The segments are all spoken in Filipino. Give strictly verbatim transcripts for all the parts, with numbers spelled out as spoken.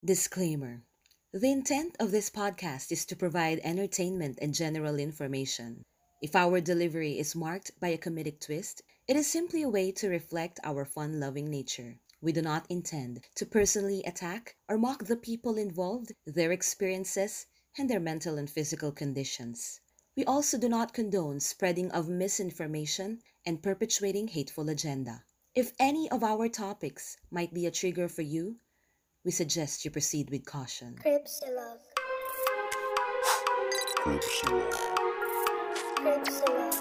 Disclaimer. The intent of this podcast is to provide entertainment and general information. If our delivery is marked by a comedic twist, it is simply a way to reflect our fun loving nature. We do not intend to personally attack or mock the people involved, their experiences, and their mental and physical conditions. We also do not condone spreading of misinformation and perpetuating hateful agenda. If any of our topics might be a trigger for you, we suggest you proceed with caution. Cripsilog. Cripsilog.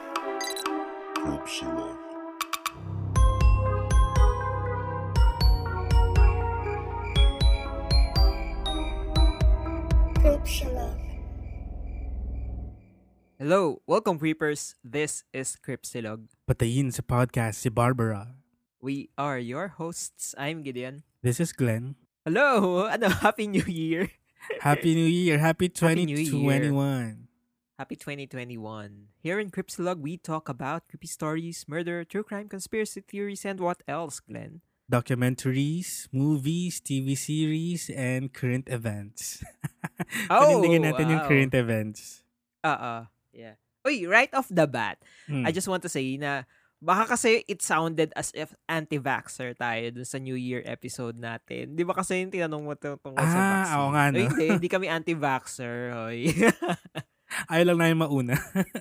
Cripsilog. Hello, welcome Creepers. This is Cripsilog. Patayin sa podcast si Barbara. We are your hosts. I'm Gideon. This is Glenn. Hello! Ano? Happy New Year! Happy New Year! Happy Happy New twenty Year. twenty-one! Happy twenty twenty-one. Here in Cripsilog, we talk about creepy stories, murder, true crime, conspiracy theories, and what else, Glenn? Documentaries, movies, T V series, and current events. Oh, Panindigan natin yung wow. current events. Uh-uh. Yeah. Uy, right off the bat, Hmm. I just want to say na baka kasi it sounded as if anti-vaxxer tayo dun sa New Year episode natin. Di ba kasi yung tinanong mo tung- tungkol sa Ah, vaccine? oo nga, no? Uy, hindi, hindi kami anti-vaxxer. Hoy. Ayaw lang na yung mauna.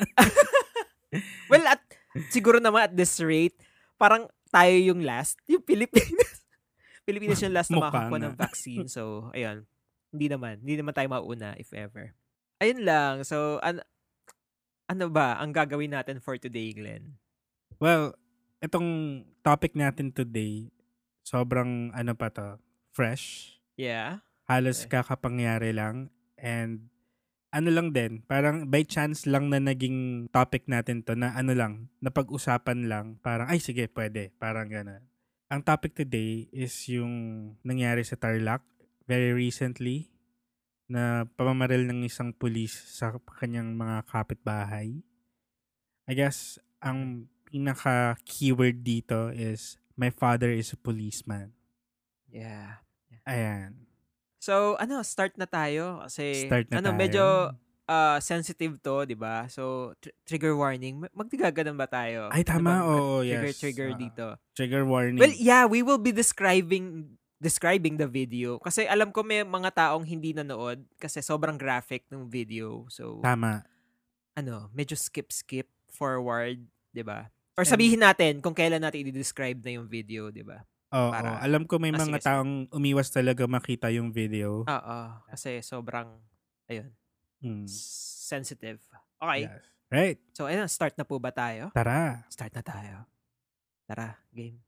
Well, at siguro naman at this rate, parang tayo yung last. Yung Pilipinas. Pilipinas yung last na Mukha makakuha nga. ng vaccine. So, ayun. Hindi naman. Hindi naman tayo mauna, if ever. Ayun lang. So, an- ano ba ang gagawin natin for today, Glenn? Well, itong topic natin today, sobrang ano pa to, fresh. Yeah? Halos Okay. kakapangyari lang. And ano lang din, parang by chance lang na naging topic natin to na ano lang, napag-usapan lang. Parang, ay sige, pwede. Parang gano'n. Ang topic today is yung nangyari sa Tarlac very recently na pamamaril ng isang pulis sa kanyang mga kapitbahay. I guess, ang pinaka-keyword dito is my father is a policeman. Yeah. Ayan. So, ano, start na tayo. Kasi, Start na ano, tayo. medyo ah, sensitive to, di ba? So, tr- trigger warning. Ma- Magdigaganan ba tayo? Ay, tama. Oo, Trigger, yes. trigger Ah. dito. Trigger warning. Well, yeah, we will be describing describing the video. Kasi alam ko may mga taong hindi nanood kasi sobrang graphic ng video. So, Tama. ano, medyo skip-skip forward, di ba? Or sabihin natin kung kailan natin i-describe na yung video, di ba? Oo, Para- alam ko may Ah, mga sige, sige. taong umiwas talaga makita yung video. Oo, kasi sobrang, ayun, Mm. sensitive. Okay, Yes. Right. so ayun, start na po ba tayo? Tara. Start na tayo. Tara, game.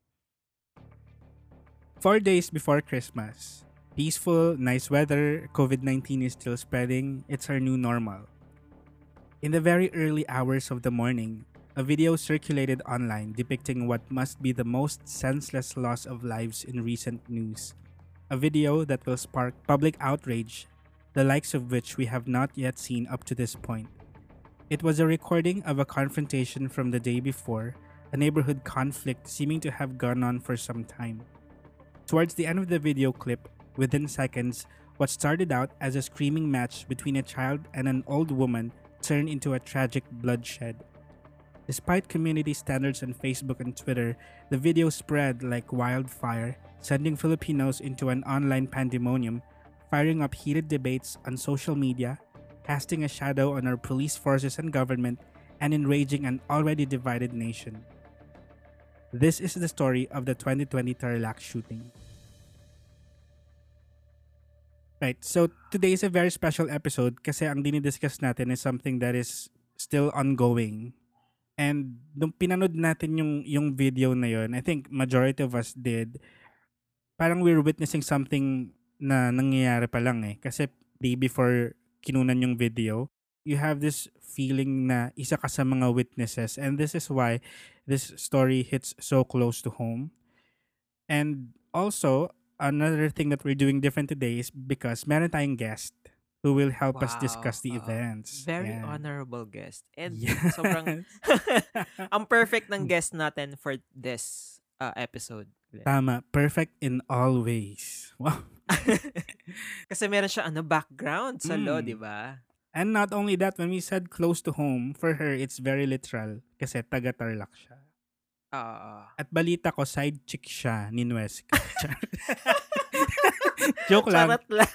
Four days before Christmas. Peaceful, nice weather, covid nineteen is still spreading. It's our new normal. In the very early hours of the morning, a video circulated online depicting what must be the most senseless loss of lives in recent news. A video that will spark public outrage, the likes of which we have not yet seen up to this point. It was a recording of a confrontation from the day before, a neighborhood conflict seeming to have gone on for some time. Towards the end of the video clip, within seconds, what started out as a screaming match between a child and an old woman turned into a tragic bloodshed. Despite community standards on Facebook and Twitter, the video spread like wildfire, sending Filipinos into an online pandemonium, firing up heated debates on social media, casting a shadow on our police forces and government, and enraging an already divided nation. This is the story of the twenty twenty Tarlac shooting. Right, so today is a very special episode kasi ang dinidiscuss natin is something that is still ongoing. And nung pinanood natin yung, yung video na yun, I think majority of us did, parang we're witnessing something na nangyayari pa lang eh. Kasi day before kinunan yung video, you have this feeling na isa ka sa mga witnesses. And this is why this story hits so close to home. And also, another thing that we're doing different today is because meron tayong guest who will help us Wow, discuss the oo. events. Very Yeah. honorable guest. And Yes. sobrang, ang perfect ng guest natin for this uh, episode. Glenn. Tama. Perfect in all ways. Wow. Kasi meron siya ano background sa law, Mm. di ba? And not only that, when we said close to home, for her, it's very literal. Kasi taga-Tarlac siya. Oo. At balita ko, side chick siya ni Nuesca. Joke lang. Charot lang.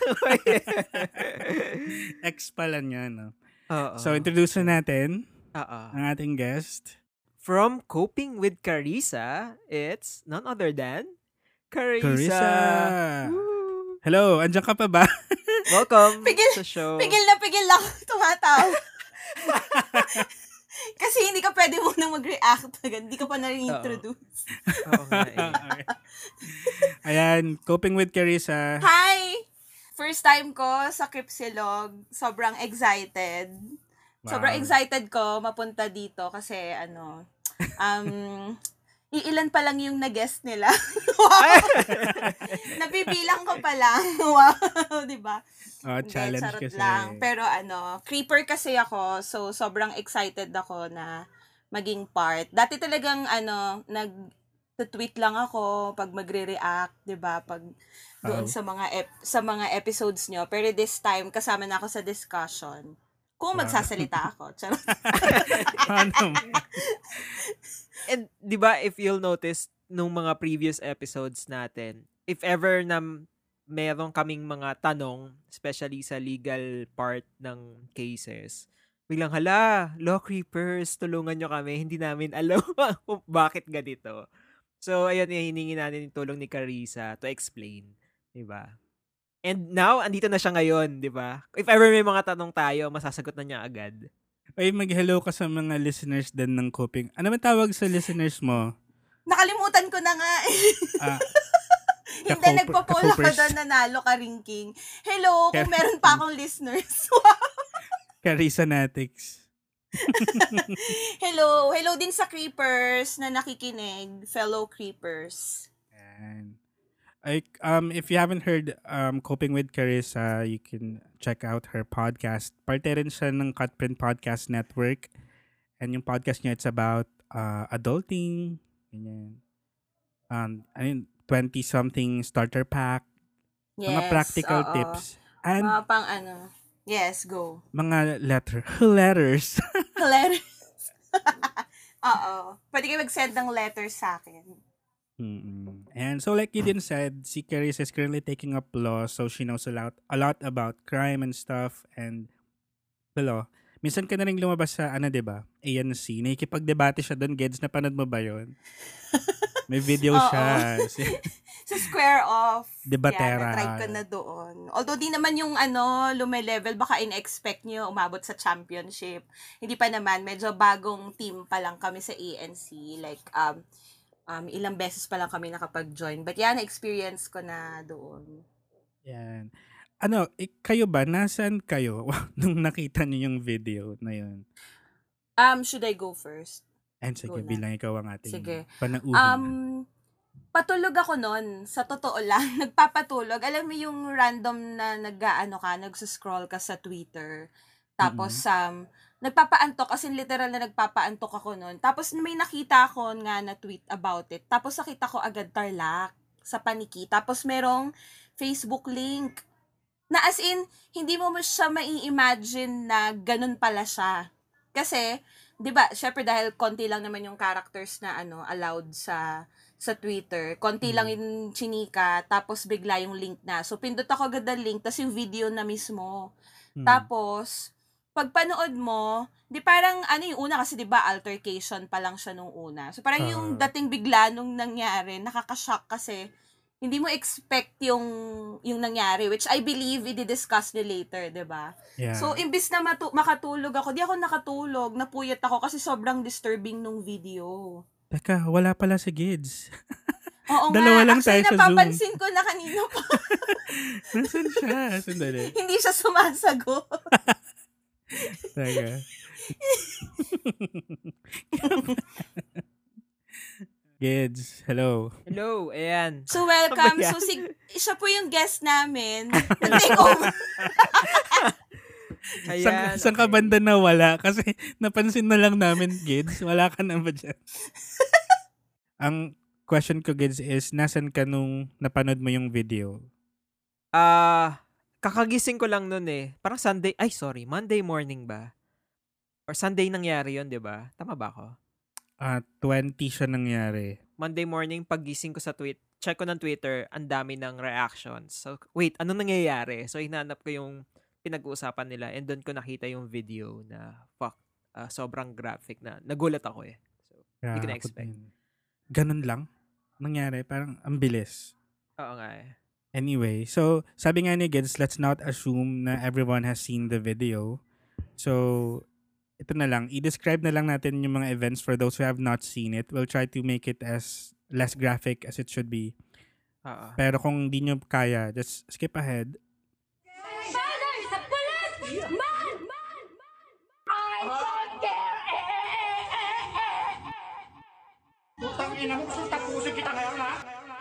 Ex pala niya, no? Oo. So, introduce na natin Oo. ang ating guest. From Coping with Carissa, it's none other than Carissa. Carissa! Woo! Hello, andyan ka pa ba? Welcome Pigil- sa show. Pigil na pigil ako tumatawa. Kasi hindi ka pwede munang mag-react agad. Hindi ka pa na-introduce. Oo nga eh. Ayan, Coping with Carissa. Hi! First time ko sa Cripsilog. Sobrang excited. Wow. Sobrang excited ko mapunta dito kasi ano, um, iilan pa lang yung nag-guest nila. Wow! Nabibilang ko pa lang. Wow, di ba? Oh, Hindi, challenge charot kasi. lang. Pero ano, creeper kasi ako, so sobrang excited ako na maging part. Dati talagang ano, nag-tweet lang ako pag magre-react, 'di ba? Pag doon Oh. sa mga ep- sa mga episodes nyo. Pero this time kasama na ako sa discussion. Kung Wow. magsasalita ako. Charot. Ano? And di ba if you'll notice nung mga previous episodes natin, if ever na meron kaming mga tanong, especially sa legal part ng cases, biglang, hala, law creepers, tulungan nyo kami, hindi namin alam kung bakit ganito. So, ayun, hiningi natin yung tulong ni Carissa to explain. Diba? And now, andito na siya ngayon, di ba? If ever may mga tanong tayo, masasagot na niya agad. Ay, mag-hello ka sa mga listeners din ng Coping. Ano ba tawag sa listeners mo? Nakalimutan ko na nga. Ah, Hindi, Ka-cooper- nagpo-poll ako ka-coopers. doon, nanalo ka rinking. Hello, kung Ka- meron pa akong listeners. Carissa Natics. Hello, hello din sa creepers na nakikinig, fellow creepers. And I, um, if you haven't heard um, Coping with Carissa, you can check out her podcast. Parte rin siya ng Cutprint Podcast Network. And yung podcast niya, it's about uh, adulting. Ganyan. Um, I mean, twenty-something starter pack. Yes, Mga practical oo. tips. And Mga pang ano. Yes, go. mga letter letters. Letters. Oo. Pwede kayo mag-send ng letters sa akin. Mm-mm. And so like Gideon said, si Carissa is currently taking up law, so she knows a lot, a lot about crime and stuff and the law. Minsan ka na rin lumabas sa, ano, diba? A N C. Nakikipag-debate siya doon. Geds, napanood mo ba yun? May video Oo. siya. Sa Square Off. Debatera. Yan, na-try ko na doon. Although di naman yung ano, lume-level, baka in-expect nyo umabot sa championship. Hindi pa naman, medyo bagong team pa lang kami sa A N C. Like, um, um, ilang beses pa lang kami nakapag-join. But yan, na-experience ko na doon. Yan. Ano, eh, kayo ba? Nasaan kayo nung nakita niyo yung video na yun? Um, should I go first? And sige, Go na. bilang ikaw ang ating Sige. panauhin. Um, patulog ako nun. Sa totoo lang, nagpapatulog. Alam mo yung random na nag-ano ka, nagsuscroll ka sa Twitter. Tapos, um, nagpapaantok, as in literal na nagpapaantok ako nun. Tapos, may nakita ako nga na tweet about it. Tapos, nakita ko agad Tarlac sa Paniki. Tapos, merong Facebook link. Na as in, hindi mo mo siya mai-imagine na ganun pala siya. Kasi, 'di ba, syempre dahil konti lang naman yung characters na ano allowed sa sa Twitter. Konti Mm. lang yung chinika, tapos bigla yung link na. So pindot ako agad ng link, tapos yung video na mismo. Hmm. Tapos pag panood mo, di parang ano yung una kasi 'di ba altercation pa lang siya nung una. So parang yung Ah. dating bigla nung nangyari, nakaka-shock kasi hindi mo expect yung yung nangyari, which I believe i-discuss ni later, 'di ba? Yeah. So, imbis na matu- makatulog ako, di ako nakatulog, napuyat ako kasi sobrang disturbing nung video. Teka, wala pala si Gids. Oo Dalawa nga, lang actually tayo sa Zoom. napapansin ko na kanina pa, Nasaan siya? Sandali. hindi siya sumasagot. Teka. Gids, hello. Hello, ayan. So, welcome. Mamaya. So, si, siya po yung guest namin. Take over. Ayan. Saan, saan ka okay. banda na wala? Kasi napansin na lang namin, Gids. Wala ka na ba dyan? Ang question ko, Gids, is nasan ka nung napanood mo yung video? Ah, kakagising ko lang nun eh. Parang Sunday, ay sorry, Monday morning ba? Or Sunday nangyari yun, di ba? Tama ba ako? Ah, twenty siya nangyari. Monday morning, paggising ko sa tweet, check ko ng Twitter, ang dami ng reactions. So, wait, ano nangyayari? So, hinanap ko yung pinag-uusapan nila and doon ko nakita yung video na, fuck, uh, sobrang graphic na. Nagulat ako eh. So, hindi ko na-expect. Ganun lang nangyari. Parang ang bilis. Oo nga eh. Anyway, so sabi nga ni Gids, let's not assume na everyone has seen the video. So, ito na lang. I-describe na lang natin yung mga events for those who have not seen it. We'll try to make it as less graphic as it should be. Oo. Pero kung di nyo kaya, just skip ahead. Father is a police! Man! Man! Man! I don't care! Eh, eh, eh, eh, eh. Putang ina mo, tapusin kita ngayon, ha?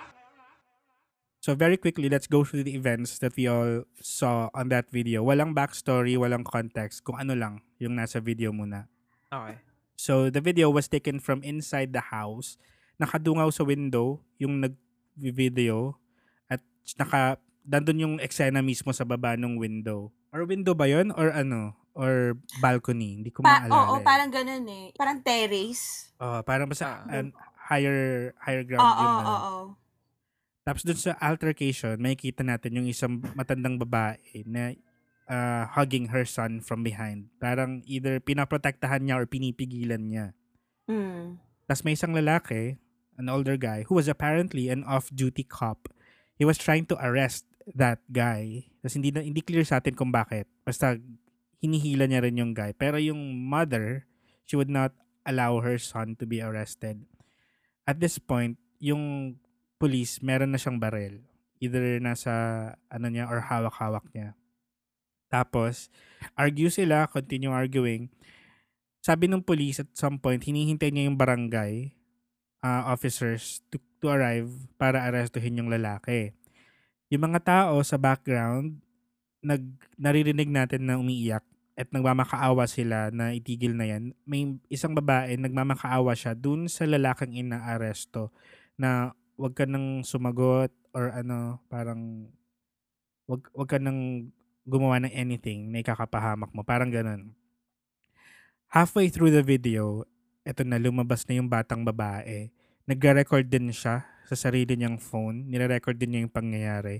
So very quickly, let's go through the events that we all saw on that video. Walang backstory, walang context, kung ano lang yung nasa video muna. Okay. So the video was taken from inside the house. Nakadungaw sa window yung nag-video at naka, dandun yung eksena mismo sa baba ng window. Or window ba yun? Or ano? Or balcony? Hindi ko Pa- maalala. oo, eh. parang ganun eh. Parang terrace. Oh, parang basta Ah. an- higher higher ground Oo, yung oo, ano. oo. Tapos dun sa altercation, makikita natin yung isang matandang babae na uh, hugging her son from behind. Parang either pinaprotektahan niya or pinipigilan niya. Mm. Tapos may isang lalaki, an older guy, who was apparently an off-duty cop. He was trying to arrest that guy. Tapos hindi, na, hindi clear sa atin kung bakit. Basta hinihila niya rin yung guy. Pero yung mother, she would not allow her son to be arrested. At this point, yung police, meron na siyang baril. Either nasa ano niya or hawak-hawak niya. Tapos, argue sila, continue arguing. Sabi ng police at some point, hinihintay niya yung barangay uh, officers to, to arrive para arestuhin yung lalaki. Yung mga tao sa background, nag, naririnig natin na umiiyak at nagmamakaawa sila na itigil na yan. May isang babae, nagmamakaawa siya dun sa lalaking inaaresto na wag ka nang sumagot or ano, parang wag, wag ka nang gumawa ng anything na ikakapahamak mo. Parang ganun. Halfway through the video, eto na, lumabas na yung batang babae. Nagre-record din siya sa sarili niyang phone. Nire-record din niya yung pangyayari.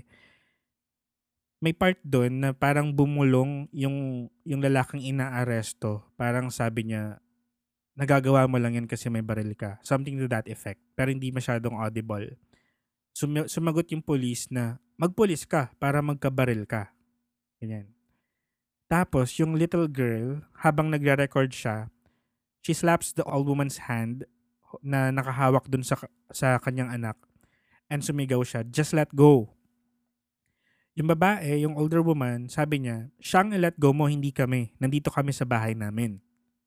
May part doon na parang bumulong yung, yung lalaking inaaresto. Parang sabi niya, nagagawa mo lang yan kasi may baril ka. Something to that effect. Pero hindi masyadong audible. Sum- sumagot yung police na, magpulis ka para magkabaril ka. Ganyan. Tapos, yung little girl, habang nagre-record siya, she slaps the old woman's hand na nakahawak dun sa, sa kanyang anak and sumigaw siya, just let go. Yung babae, yung older woman, sabi niya, siyang let go mo, hindi kami. Nandito kami sa bahay namin.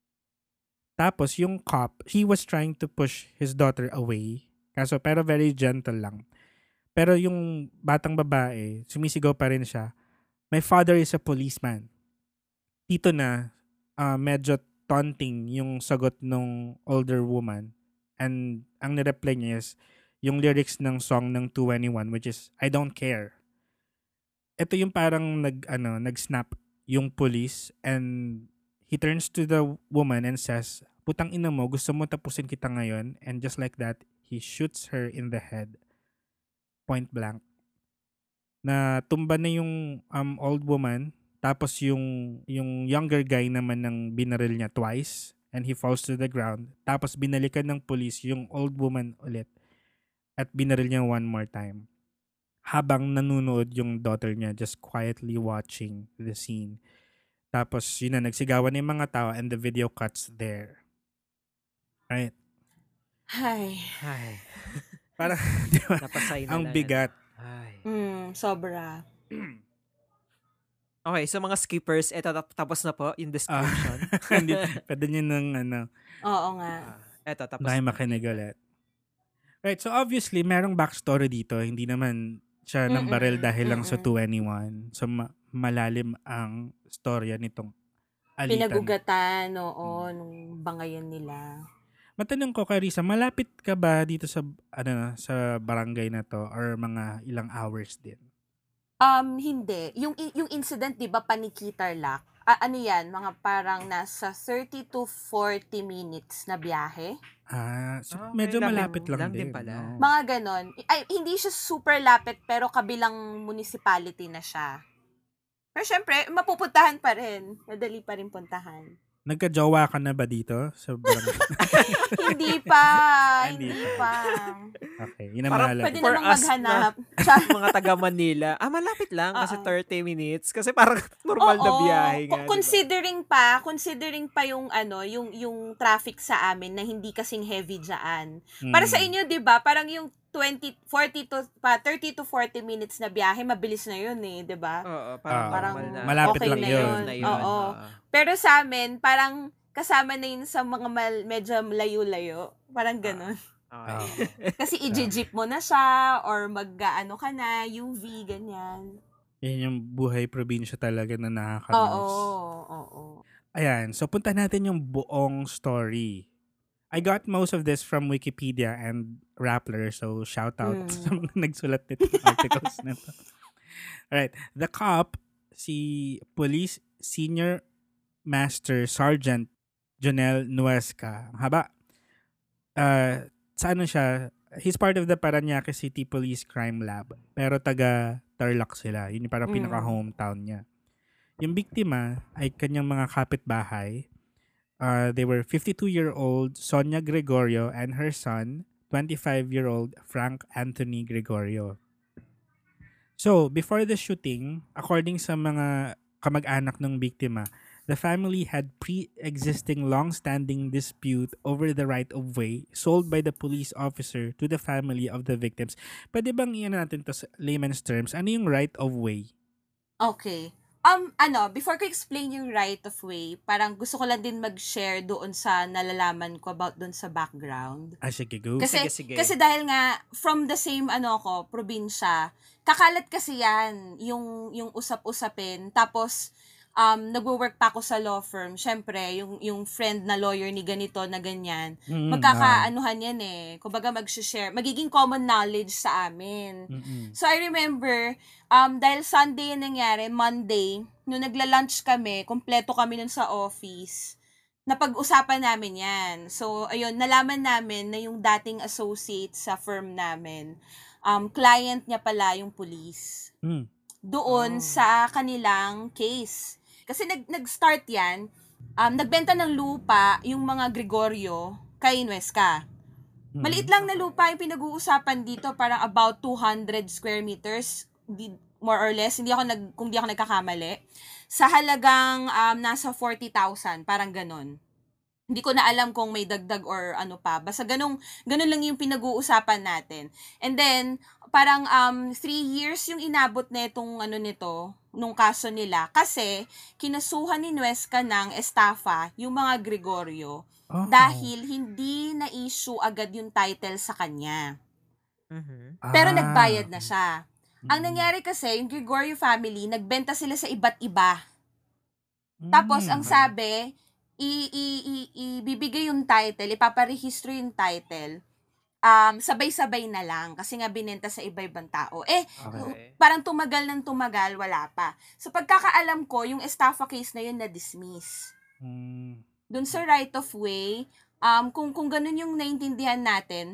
Tapos yung cop, he was trying to push his daughter away. Kaso, pero very gentle lang. Pero yung batang babae, sumisigaw pa rin siya, my father is a policeman. Dito na, uh, medyo taunting yung sagot ng older woman. And ang nireply niya is, yung lyrics ng song ng two twenty-one, which is, I don't care. Ito yung parang nag, ano, nag-snap yung police and he turns to the woman and says, putang ina mo, gusto mo tapusin kita ngayon. And just like that, he shoots her in the head. Point blank. Na tumba na yung um, old woman. Tapos yung, yung younger guy naman ng binaril niya twice. And he falls to the ground. Tapos binalikan ng police yung old woman ulit. At binaril niya one more time. Habang nanunood yung daughter niya just quietly watching the scene. Tapos yun na, nagsigawan yung mga tao and the video cuts there. Right? Ay. Ay. Parang, di ba? Napasay na Ang lang. bigat. Ay. Mm, sobra. Okay, so mga skippers, eto tap- tapos na po yung description. Hindi, pwede nyo ng ano, Oo nga. Ah, eto, tapos dahil na. makinig ulit. Right, so obviously, merong backstory dito. Hindi naman siya ng Mm-mm, baril dahil lang sa mm-mm. two twenty-one. So, ma- malalim ang storya nitong alitan. Pinagugatan, oo, nung bangayan nila. Matanong ko kay Risa, malapit ka ba dito sa ano sa barangay na to or mga ilang hours din? Um, hindi. Yung i- yung incident, 'di ba, Paniki Tarlac? A- ano 'yan, mga parang nasa thirty to forty minutes na biyahe. Ah, so Ah, medyo okay, lapit malapit lang, lang din din. pala. no? Mga ganon. Ay, hindi siya super lapit pero kabilang municipality na siya. Pero syempre, mapupuntahan pa rin. Madali pa rin puntahan. Nagka-jowa ka na ba dito? Sa barangay? Hindi pa. Hindi hindi pa. pa. Okay, yun ang Parang mahalaga. Pwede For namang us maghanap. mga taga Manila, ah, malapit lang kasi Oo. thirty minutes. Kasi parang normal na Oo. biyahe nga, Co- di ba? Considering pa, considering pa yung ano, yung yung traffic sa amin na hindi kasing heavy diyan. Para sa Mm. inyo, 'di ba? Parang yung twenty, forty to pa thirty to forty minutes na biyahe, mabilis na 'yun eh, 'di ba? Oo, parang Ah, Parang normal na. malapit okay lang na yun. yun. Na yun. Oo. oo. Pero sa amin, parang kasama na yun sa mga mal- medyo layo-layo. Parang ganun. Okay. Ah. Kasi i-jeep mo na siya or mag-ano ka na, U V, ganyan. Yan yung buhay probinsya talaga na Oo, nakakamiss. oo. Ayan, so punta natin yung buong story. I got most of this from Wikipedia and Rappler, so shout out Mm. sa mga nagsulat nito articles na to. Alright, the cop, si Police Senior Master Sergeant Jonel Nuesca. Ang haba. Uh, sa ano siya, he's part of the Parañaque City Police Crime Lab. Pero taga Tarlac sila. Yun yung parang Mm. pinaka-hometown niya. Yung biktima ay kanyang mga kapitbahay. Uh, they were fifty-two-year-old Sonia Gregorio and her son, twenty-five-year-old Frank Anthony Gregorio. So, before the shooting, according sa mga kamag-anak ng biktima, the family had pre-existing long-standing dispute over the right-of-way sold by the police officer to the family of the victims. Pwede bang iyan natin to sa layman's terms? Ano yung right-of-way? Okay. Um, ano, before ko explain yung right of way, parang gusto ko lang din mag-share doon sa nalalaman ko about doon sa background. Ah, sige, go. Kasi, Sige, sige. kasi dahil nga, from the same, ano ko, probinsya, kakalat kasi yan, yung, yung usap-usapin. Tapos, um, nagwo-work pa ako sa law firm. Syempre, yung, yung friend na lawyer ni ganito na ganyan, Mm, magkakaanuhan yan eh. Kumbaga, mag-share. Magiging common knowledge sa amin. Mm-mm. So, I remember, um, dahil Sunday yung nangyari, Monday, nung nagla-lunch kami, kompleto kami nun sa office, napag-usapan namin yan. So, ayun, nalaman namin na yung dating associate sa firm namin, um, client niya pala yung police. Mm. Doon Oh. sa kanilang case. Kasi nag, nag-start yan, um, nagbenta ng lupa yung mga Gregorio kay Nuesca. Mm. Maliit lang na lupa yung pinag-uusapan dito, parang about two hundred square meters, di, more or less, hindi ako nag, kung di ako nagkakamali, sa halagang um, nasa forty thousand, parang ganon. Hindi ko na alam kung may dagdag or ano pa. Basta ganun, ganun lang yung pinag-uusapan natin. And then, parang um, three years yung inabot na itong ano nito, nung kaso nila. Kasi, kinasuhan ni Nuesca ng estafa yung mga Gregorio Oh. dahil hindi na-issue agad yung title sa kanya. Mhm. Pero Ah. nagbayad na siya. Ang Mm. nangyari kasi, yung Gregorio family, nagbenta sila sa iba't iba. Mm. Tapos, ang sabi, i- i- i- ibibigay yung title, ipaparehistro yung title, um, sabay-sabay na lang. Kasi nga binenta sa iba-ibang tao. Eh, Okay. parang tumagal ng tumagal, wala pa. So, pagkakaalam ko, yung estafa case na yun na-dismiss. Mm. Dun sa right of way, um, kung, kung ganun yung naintindihan natin,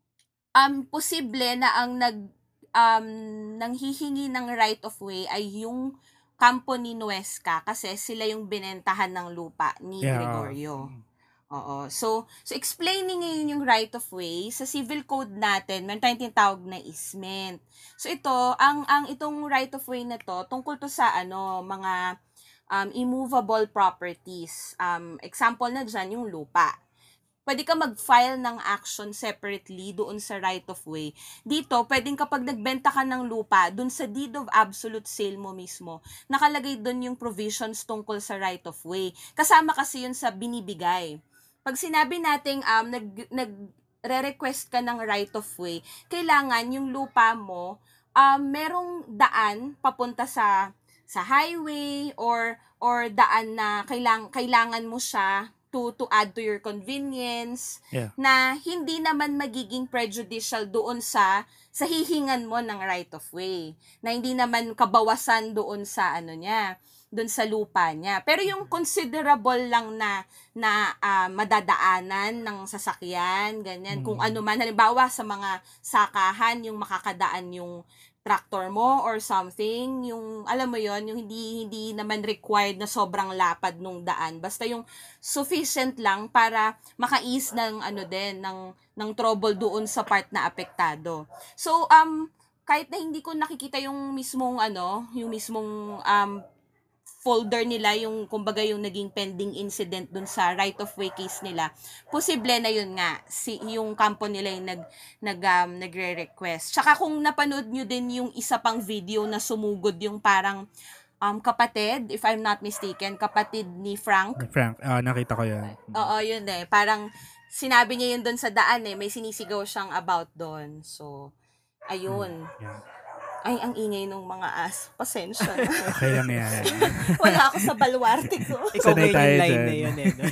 um, posible na ang nag, um, nanghihingi ng right of way ay yung kampo ni Nuesca kasi sila yung binentahan ng lupa ni Yeah. Gregorio. Oo. So, so explaining ngayon yung right of way, sa civil code natin, meron tayong tinatawag na easement. So, ito, ang, ang itong right of way na to, tungkol to sa ano, mga um, immovable properties. Um, example na dyan, yung lupa. Pwede ka mag-file ng action separately doon sa right of way. Dito, pwedeng kapag nagbenta ka ng lupa, doon sa deed of absolute sale mo mismo, nakalagay doon yung provisions tungkol sa right of way. Kasama kasi yun sa binibigay. Pag sinabi nating um, nag, nag-re-request ka ng right of way, kailangan yung lupa mo, um, merong daan papunta sa sa highway or or daan na kailang, kailangan mo siya to to add to your convenience Yeah. na hindi naman magiging prejudicial doon sa sa hihingan mo ng right of way, na hindi naman kabawasan doon sa ano niya, doon sa lupa niya. Pero yung considerable lang na na ah, madadaanan ng sasakyan, ganyan, kung Mm. ano man, halimbawa sa mga sakahan yung makakadaan yung tractor mo or something, yung alam mo yon, yung hindi hindi naman required na sobrang lapad nung daan, basta yung sufficient lang para maka-ease ng ano din ng ng trouble doon sa part na apektado. So um kahit na hindi ko nakikita yung mismong ano, yung mismong um folder nila, yung kumbaga yung naging pending incident dun sa right of way case nila, posible na yun nga si yung kampo nila yung nag nag um, nagre-request. Tsaka kung napanood nyo din yung isa pang video na sumugod yung parang um kapatid, if I'm not mistaken, kapatid ni Frank. Frank, ah, nakita ko yun. Oo, yun eh. Parang sinabi niya yun doon sa daan eh, may sinisigaw siyang about doon. So ayun. Yeah. Ay, ang ingay ng mga as. Pasensya na. Okay lang yan. Wala ako sa balwarte ko. Ikaw Sanay ngayon tayo yung line dyan. na yun eh. no?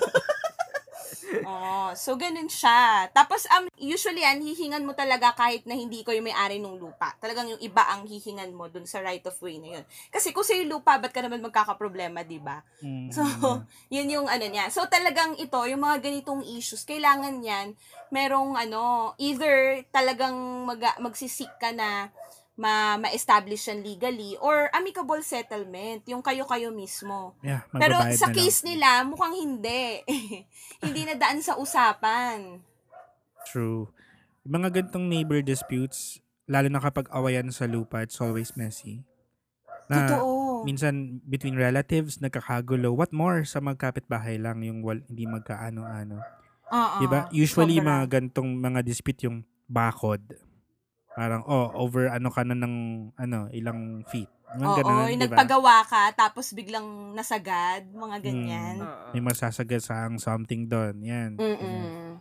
Oh, so ganun siya. Tapos um usually yan hihingan mo talaga kahit na hindi ko yung may-ari ng lupa. Talagang yung iba ang hihingan mo dun sa right of way na yun. Kasi kung sa'yo lupa, ba't ka naman magkakaproblema, di ba? Mm. So, yun yung ano niya. So, talagang ito, yung mga ganitong issues, kailangan yan, merong ano, either talagang mag magsisik ka na ma ma-establish yan legally or amicable settlement, yung kayo-kayo mismo. Yeah, Pero magbabayad sa na lang. case nila, mukhang hindi. Hindi na daan sa usapan. True. Yung mga gantong neighbor disputes, lalo na kapag awayan sa lupa, it's always messy. Na Totoo. minsan between relatives, nagkakagulo. What more sa magkapit-bahay lang yung wal, hindi magkaano-ano. Oo. Diba? Usually, Sobra. mga gantong mga dispute yung bakod. Parang, oh, over ano ka na ng, ano, ilang feet. Mga Oo, ganun, yung diba? nagpagawa ka, tapos biglang nasagad, mga ganyan. Oo. May masasagasang something doon. Yan. Mm-mm.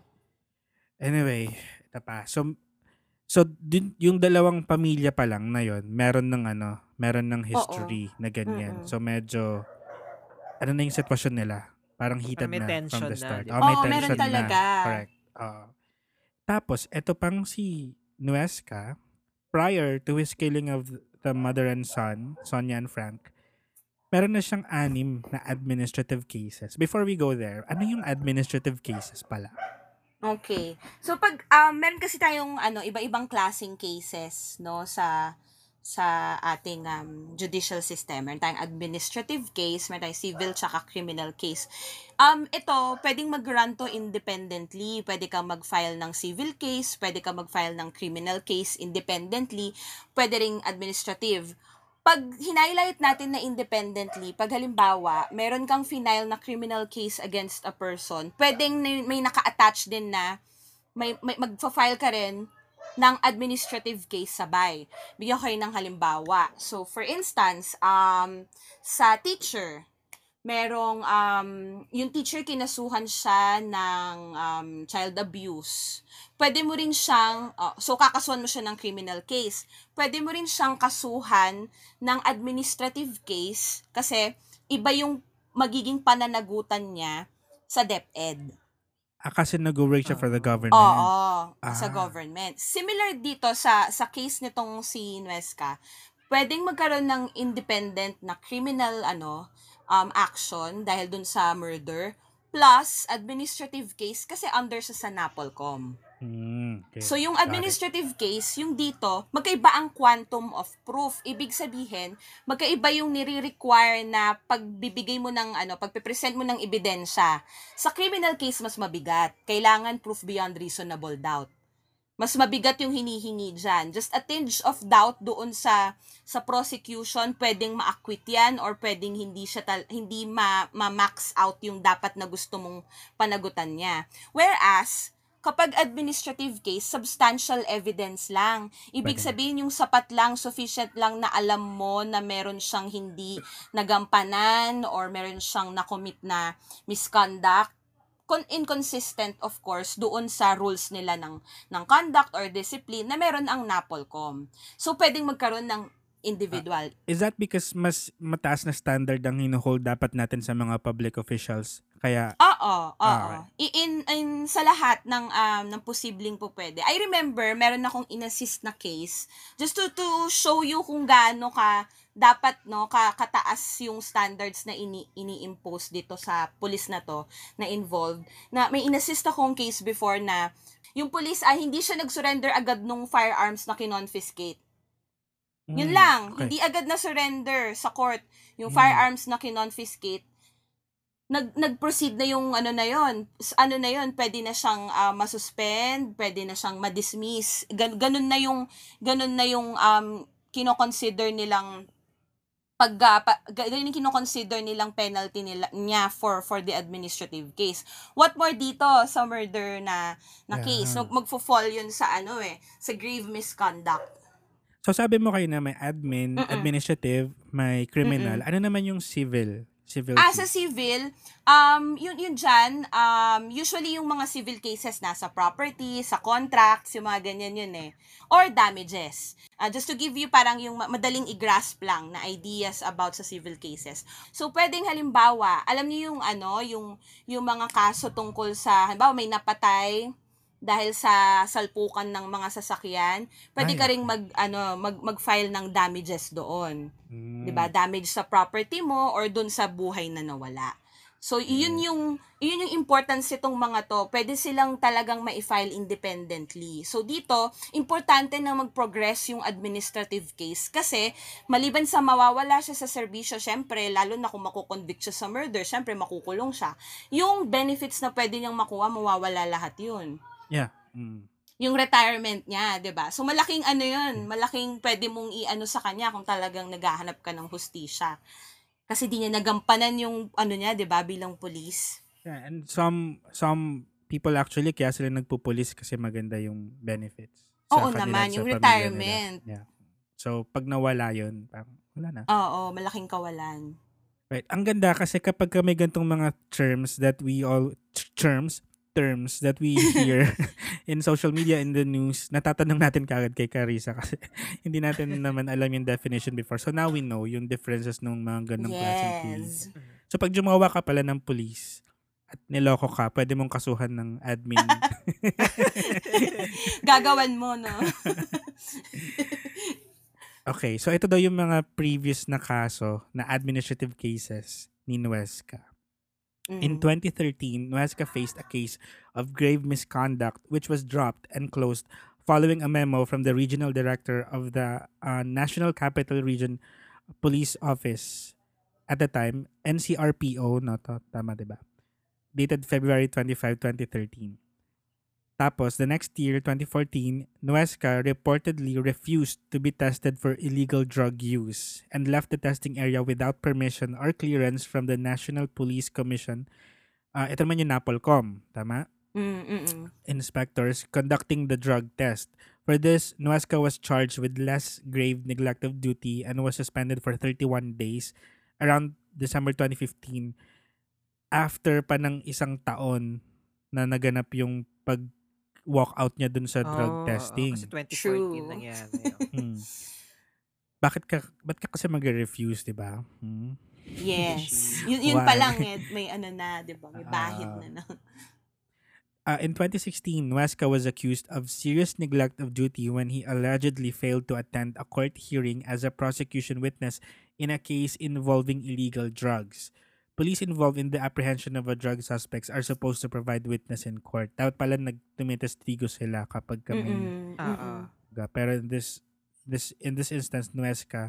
Anyway, ito pa. So, so din, yung dalawang pamilya pa lang na yon, meron ng ano, meron ng history na ganyan. Mm-mm. So, medyo, ano na yung sitwasyon nila? Parang heated Parang may na tension from the na, start. di ba? Oh, may Oo, meron tension talaga. na. Correct. Oo. Tapos, ito pang si Nuesca, prior to his killing of the mother and son, Sonia and Frank, meron na siyang anim na administrative cases. Before we go there, ano yung administrative cases pala? Okay. So pag um meron kasi tayong ano iba-ibang klaseng cases no sa sa ating um, judicial system. Meron tayong administrative case, meron tayong civil tsaka criminal case. Um ito, pwedeng mag-run to independently. Pwede kang mag-file ng civil case, pwede kang mag-file ng criminal case independently, pwede ring administrative. Pag hinighlight natin na independently, pag halimbawa, meron kang final na criminal case against a person, pwedeng may, may naka-attach din na may, may magfa-file ka rin ng administrative case sabay. Bigyan ko kayo ng halimbawa. So, for instance, um, sa teacher, merong, um, yung teacher kinasuhan siya ng um, child abuse. Pwede mo rin siyang, uh, so kakasuhan mo siya ng criminal case. Pwede mo rin siyang kasuhan ng administrative case kasi iba yung magiging pananagutan niya sa DepEd. Ah, kasi nag-work siya for the government. Oo, sa Ah. government. Similar dito sa sa case nitong si Nuesca, pwedeng magkaroon ng independent na criminal ano um action dahil dun sa murder plus administrative case kasi under sa Sanapolcom. Hmm, okay. So yung Got it. administrative case, yung dito, magkaiba ang quantum of proof. Ibig sabihin, magkaiba yung nire-require na pagbibigay mo ng ano, pagpe-present mo ng ebidensya. Sa criminal case mas mabigat. Kailangan proof beyond reasonable doubt. Mas mabigat yung hinihingi dyan. Just a tinge of doubt doon sa sa prosecution, pwedeng ma-acquit yan or pwedeng hindi siya tal- hindi ma- ma-max out yung dapat na gusto mong panagutan niya. Whereas kapag administrative case, substantial evidence lang. Ibig Pwede. sabihin yung sapat lang, sufficient lang na alam mo na meron siyang hindi nagampanan or meron siyang nakomit na misconduct. Con- inconsistent, of course, doon sa rules nila ng, ng conduct or discipline na meron ang Napolcom. So, pwedeng magkaroon ng individual. Is that because mas mataas na standard ang hinuhold dapat natin sa mga public officials Kaya, Oo, oo. ah, I- In, in sa lahat ng um ng posibleng po pwede. I remember meron akong inassist na case just to to show you kung gaano ka dapat no ka kataas yung standards na ini ini-impose dito sa pulis na to na involved. Na may inassist akong case before na yung pulis ay hindi siya nag-surrender agad nung firearms na kinonfiscate. Yun mm, lang, okay. hindi agad na surrender sa court yung Mm. firearms na kinonfiscate. Nag nag-proceed na yung ano na yon. S- Ano na yon, pwede na siyang ah, masuspend, pwede na siyang ma-dismiss. Gan ganun na yung ganun na yung um kino-consider nilang pag ah, pa, ga- ganun yung kino-consider nilang penalty nila niya for for the administrative case. What more dito sa murder na na case, Yeah. mag magfo-fall yun sa ano eh, sa grave misconduct. So sabi mo kayo na may admin, Mm-mm. administrative, may criminal. Mm-mm. Ano naman yung civil? Civil Ah, sa case? civil, um, yun, yun dyan, um, usually yung mga civil cases nasa property, sa contracts, yung mga ganyan yun eh. Or damages. Ah, just to give you parang yung ma- madaling i-grasp lang na ideas about sa civil cases. So, pwedeng halimbawa, alam niyo yung ano, yung, yung mga kaso tungkol sa, halimbawa may napatay dahil sa salpukan ng mga sasakyan, pwede Ay, ka ring okay. mag, ano, mag, mag-file ng damages doon. Mm. 'Di ba? Damage sa property mo or dun sa buhay na nawala. So, iyon Yes. yung iyon yung importance itong mga to. Pwede silang talagang ma-file independently. So, dito, importante na mag-progress yung administrative case kasi maliban sa mawawala siya sa serbisyo, syempre, lalo na kung makukonvict siya sa murder, syempre makukulong siya. Yung benefits na pwede niyang makuha, mawawala lahat yun. Yeah. Mm. Yung retirement niya, 'di ba? So malaking ano 'yun, malaking pwede mong i-ano sa kanya kung talagang naghahanap ka ng hustisya. Kasi di niya nagampanan yung ano niya, 'di ba, bilang pulis. Yeah, and some some people actually kaya sila nagpupulis kasi maganda yung benefits sa Oo kanila naman, at sa yung pamilya retirement. nila. Yeah. So pag nawala yun, parang wala na. Oo, malaking kawalan. Right. Ang ganda kasi kapag ka may gantong mga terms that we all ch- terms terms that we hear in social media, in the news, natatanong natin kagad kay Carissa kasi hindi natin naman alam yung definition before. So now we know yung differences ng mga ganong klaseng police. Yes. So pag jumawa ka pala ng police at niloko ka, pwede mong kasuhan ng admin. Gagawan mo, no? Okay, so ito daw yung mga previous na kaso na administrative cases ni Nuesca. In Mm. twenty thirteen, Nuesca faced a case of grave misconduct which was dropped and closed following a memo from the regional director of the uh, National Capital Region Police Office at the time, N C R P O, no, to, tama diba? Dated February twenty-fifth, twenty thirteen. Tapos, the next year, twenty fourteen, Nuesca reportedly refused to be tested for illegal drug use and left the testing area without permission or clearance from the National Police Commission. Uh, ito naman yung NAPOLCOM, tama? Mm-mm. Inspectors conducting the drug test. For this, Nuesca was charged with less grave neglect of duty and was suspended for thirty-one days around December twenty fifteen after pa ng isang taon na naganap yung pag-walk out niya dun sa drug Oo, oo, testing. kasi twenty fourteen True. nangyari yun. Hmm. Bakit ka, ba't ka kasi mag-refuse, di ba? Hmm? Yes. Yun, yun pa Why? lang eh, may ano na, 'di ba? May bahid Ah. na na. Uh, in twenty sixteen, Nuesca was accused of serious neglect of duty when he allegedly failed to attend a court hearing as a prosecution witness in a case involving illegal drugs. Police involved in the apprehension of a drug suspects are supposed to provide witness in court. Dapat pala nagtumitestigo sila kapag kami. Mm-mm. Ah, Mm-mm. ah. Pero in this, this in this instance, Nuesca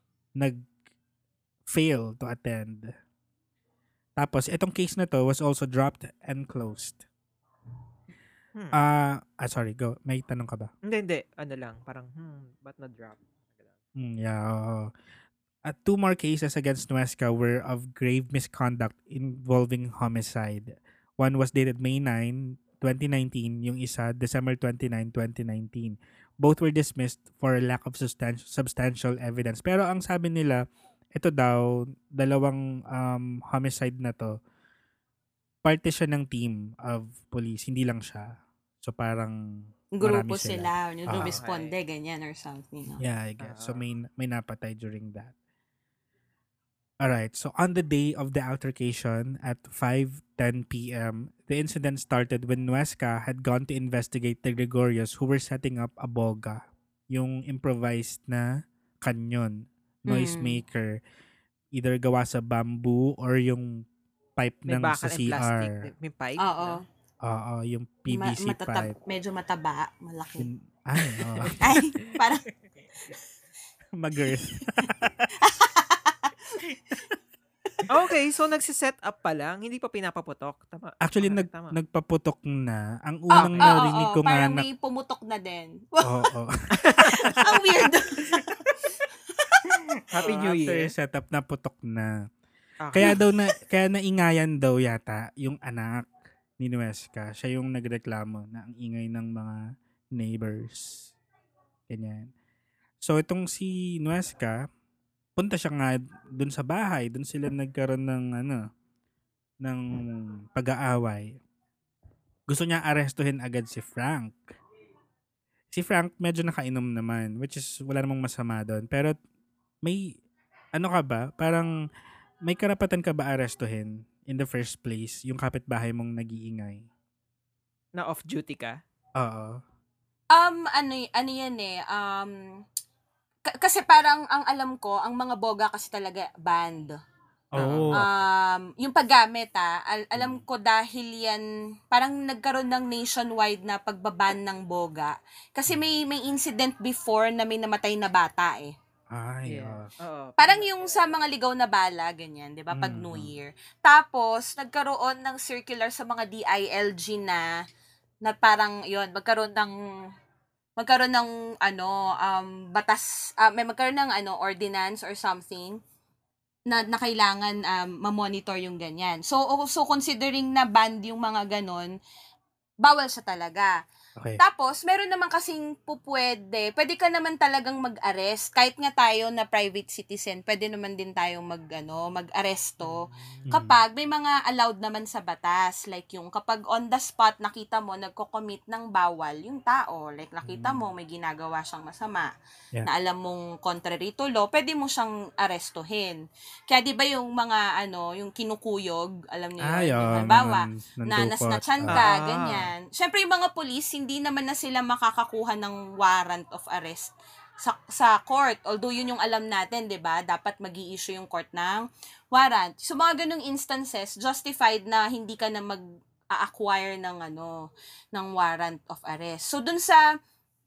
nag-fail to attend. Tapos, itong case na to was also dropped and closed. Hmm. Ah, ah, sorry, go. May tanong ka ba? Hindi, hindi. Ano lang, parang, hmm, ba't na-drop? Mm, yeah. oo. Uh, two more cases against Nuesca were of grave misconduct involving homicide. One was dated May ninth, twenty nineteen. Yung isa, December twenty-ninth, twenty nineteen. Both were dismissed for lack of substan- substantial evidence. Pero ang sabi nila, ito daw, dalawang um, homicide na to, parte siya ng team of police. Hindi lang siya. So parang Grupo marami sila. sila, yung Ah. responde, ganyan or something. No? Yeah, I guess. So Ah. may may napatay during that. Alright, so on the day of the altercation at five ten p.m., the incident started when Nuesca had gone to investigate the Gregorios who were setting up a boga, yung improvised na kanyon, noise Mm. maker, either gawa sa bamboo or yung pipe May ng bakal sa and plastic. C R. May pipe. Oo. no? Oo, yung Ma- P V C matatab- pipe. medyo mataba, malaki. Yun- ay, oo. Ay, parang Mag-girth. Okay, so nagsiset up pa lang, hindi pa pinapaputok. Tama. Actually, tama, nag, tama. nagpaputok na. Ang Oo, unang oo, narinig oo, ko nga parang na... may pumutok na din. Oo. Ang weird. Happy Oo, New after Year. setup na putok na. Okay. Kaya daw na kaya naingayan daw yata yung anak ni Nuesca. Siya yung nagreklamo na ang ingay ng mga neighbors. Ganyan. So itong si Nuesca, punta siya nga dun sa bahay, dun sila nagkaroon ng ano ng pag-aaway. Gusto niya arestuhin agad si Frank. Si Frank medyo nakainom naman, which is wala namang masama doon. Pero may ano ka ba? Parang may karapatan ka ba arestuhin in the first place yung kapitbahay mong nag-iingay? Na off-duty ka? Oo. Um, ano, y- ano yan eh, um, k- kasi parang ang alam ko, ang mga boga kasi talaga banned. Oo. Um, yung paggamit ah, al- alam ko dahil yan, parang nagkaroon ng nationwide na pagbaban ng boga. Kasi may may incident before na may namatay na bata eh. Ay, Yeah. oo. Oo. Parang yung sa mga ligaw na bala, ganyan, 'di ba? Pag Mm. New Year. Tapos nagkaroon ng circular sa mga D I L G na na parang 'yon, magkaroon ng magkaroon ng ano, um batas, ah, may magkaroon ng ano ordinance or something na, na kailangan um, ma-monitor yung ganyan. So o- so considering na banned yung mga ganon, bawal siya talaga. Okay. Tapos, meron naman kasing pupwede, pwede ka naman talagang mag-arrest. Kahit nga tayo na private citizen, pwede naman din tayong mag, ano, mag-aresto. Mm. Kapag may mga allowed naman sa batas. Like yung kapag on the spot, nakita mo, nagko-commit ng bawal yung tao. Like nakita mo, may ginagawa siyang masama. Yeah. Na alam mong contrary to law, pwede mo siyang arestuhin. Kaya di ba yung mga, ano, yung kinukuyog, alam niyo yun? Ay, Yung oo. halimbawa, nan- na nandukot. nasnatchan Ah. ka, Ah. ganyan. Siyempre, yung mga police, hindi naman na sila makakakuha ng warrant of arrest sa sa court. Although yun yung alam natin, 'di ba? Dapat magi-issue yung court ng warrant. So mga ganung instances, justified na hindi ka na mag-acquire ng ano, ng warrant of arrest. So dun sa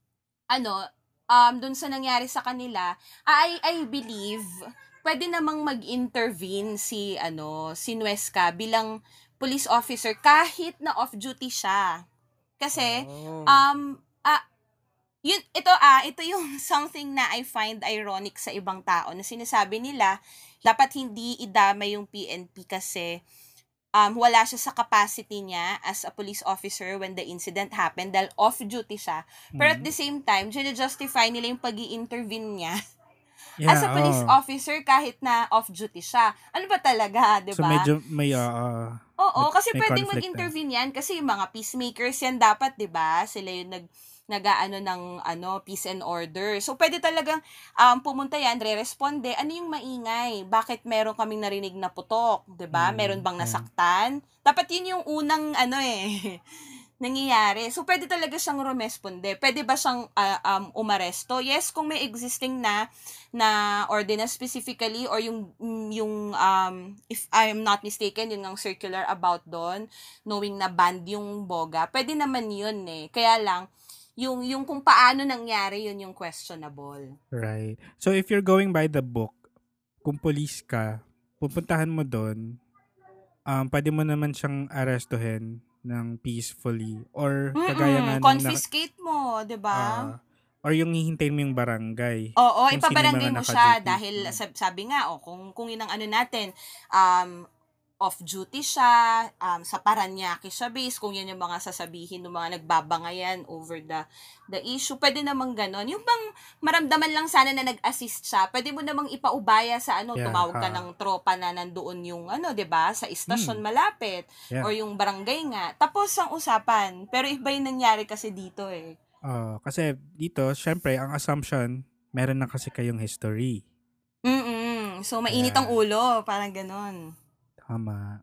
ano, um dun sa nangyari sa kanila, I I believe pwede namang mag-intervene si ano, si Nuesca bilang police officer kahit na off-duty siya. Kasi, Oh. um, ah, yun, ito ah, ito yung something na I find ironic sa ibang tao na sinasabi nila, dapat hindi idamay yung P N P kasi um, wala siya sa capacity niya as a police officer when the incident happened dahil off-duty siya. Pero at Mm. the same time, justify nila yung pag intervene niya Yeah, as a police oo. officer kahit na off-duty siya. Ano ba talaga, di So ba? medyo may oo. Oo, May- kasi may pwedeng conflict mag-intervene yan kasi yung mga peacemakers yan dapat, 'di ba? Sila yung nag nag-aano ng ano, peace and order. So pwede talagang um pumunta yan, re-responde, ano yung maingay? Bakit meron kaming narinig na putok, 'di ba? Mm, Meron bang yeah. nasaktan? Dapat yun yung unang ano eh nangyayari. So pwede talaga siyang rumesponde. Pwede ba siyang ah, um umaresto? Yes, kung may existing na na ordinance specifically or yung mm, yung um if I'm not mistaken yung ang circular about doon knowing na banned yung boga pwede naman yun eh kaya lang yung yung kung paano nangyari yun yung questionable. Right. So if you're going by the book, kung police ka, pupuntahan mo doon, um, pwede mo naman siyang arestuhin ng peacefully or kagaya nga Mm-mm, nung confiscate mo, 'di ba? Ah, or yung hihintayin mo yung barangay. Oo, Kung sino ipabarangay mga mo siya naka-duty. dahil Mm. sab- sabi nga, oh, kung, kung yun ang ano natin, um, off-duty siya, um, sa Paranaque siya base, kung yan yung mga sasabihin ng mga nagbabangayan over the the issue, pwede namang ganon. Yung bang maramdaman lang sana na nag-assist siya, pwede mo namang ipaubaya sa ano, Yeah, tumawag ka ah. ng tropa na nandoon yung ano, 'di ba, sa istasyon Hmm. malapit, Yeah. or yung barangay nga. Tapos ang usapan, pero iba yung nangyari kasi dito eh. Ah, kasi dito, syempre, ang assumption, meron na kasi kayong history. Mm-mm. Mm-mm. So, mainit ang Yeah. ulo. Parang ganon. Tama.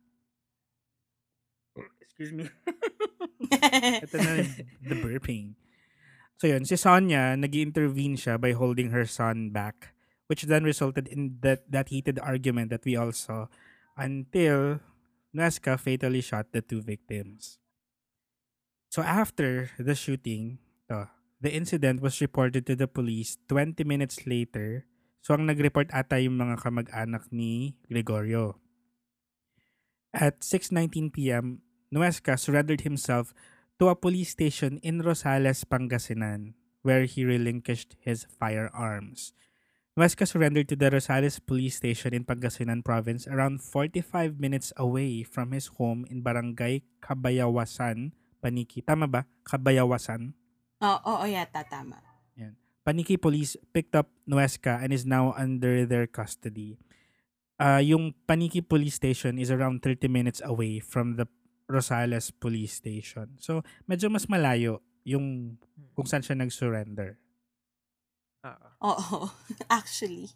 Excuse me. Ito na rin, the burping. So yun, si Sonia, nag-intervene siya by holding her son back, which then resulted in that, that heated argument that we all saw until Nuesca fatally shot the two victims. So after the shooting, to, the incident was reported to the police twenty minutes later. So ang nag-report ata yung mga kamag-anak ni Gregorio. At six nineteen p.m., Nuesca surrendered himself to a police station in Rosales, Pangasinan, where he relinquished his firearms. Nuesca surrendered to the Rosales police station in Pangasinan province around forty-five minutes away from his home in Barangay Cabayawasan, Paniki. Tama ba? Cabayawasan? Oo, oo, yata, tama. Yan. Paniki police picked up Nuesca and is now under their custody. Uh, yung Paniki police station is around thirty minutes away from the Rosales police station. So, medyo mas malayo yung kung saan siya nag-surrender. Oo. Oo, actually.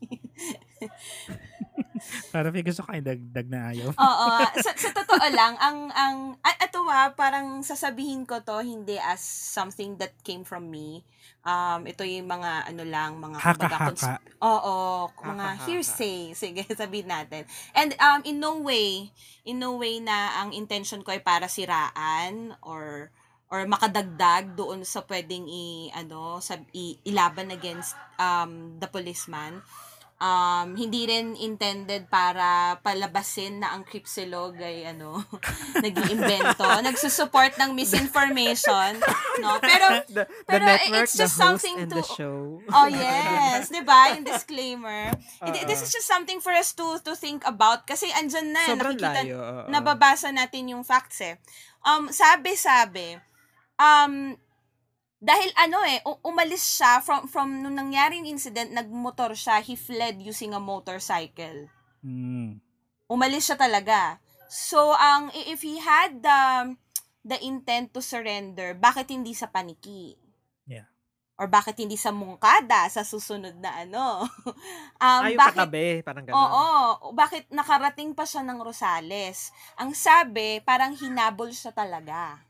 Para may gusto kayo dagdag na ayaw. Oo, sa, sa totoo lang, ang, ang, at ito ha, parang sasabihin ko to hindi as something that came from me. Um, ito yung mga, ano lang, mga, kumbaga, Haka-haka. cons- oo, mga Haka-haka. hearsay. Sige, sabihin natin. And, um, in no way, in no way na ang intention ko ay para siraan or, or makadagdag doon sa pwedeng i, ano, sa, i, ilaban against, um, the policeman. Um, hindi rin intended para palabasin na ang Cripsilog ay ano, nag-iimbento, nagsusupport ng misinformation, no? Pero The, the pero network, it's the just host, something and to the show. Oh yes, 'di ba? Yung disclaimer. It- This Oo. is just something for us to to think about kasi andyan na, Sobrang nakikita, layo. oo. nababasa natin yung facts eh. Um, sabi-sabi, um, dahil ano eh, u- umalis siya from, from nung nangyaring incident, nagmotor siya, he fled using a motorcycle. Mm. Umalis siya talaga. So, ang i- if he had the, the intent to surrender, bakit hindi sa Paniki? Yeah. Or bakit hindi sa Mungkada, sa susunod na ano? um, Ay, yung bakit, katabi, parang gano'n. Oo, bakit nakarating pa siya ng Rosales? Ang sabi, parang hinabol siya talaga.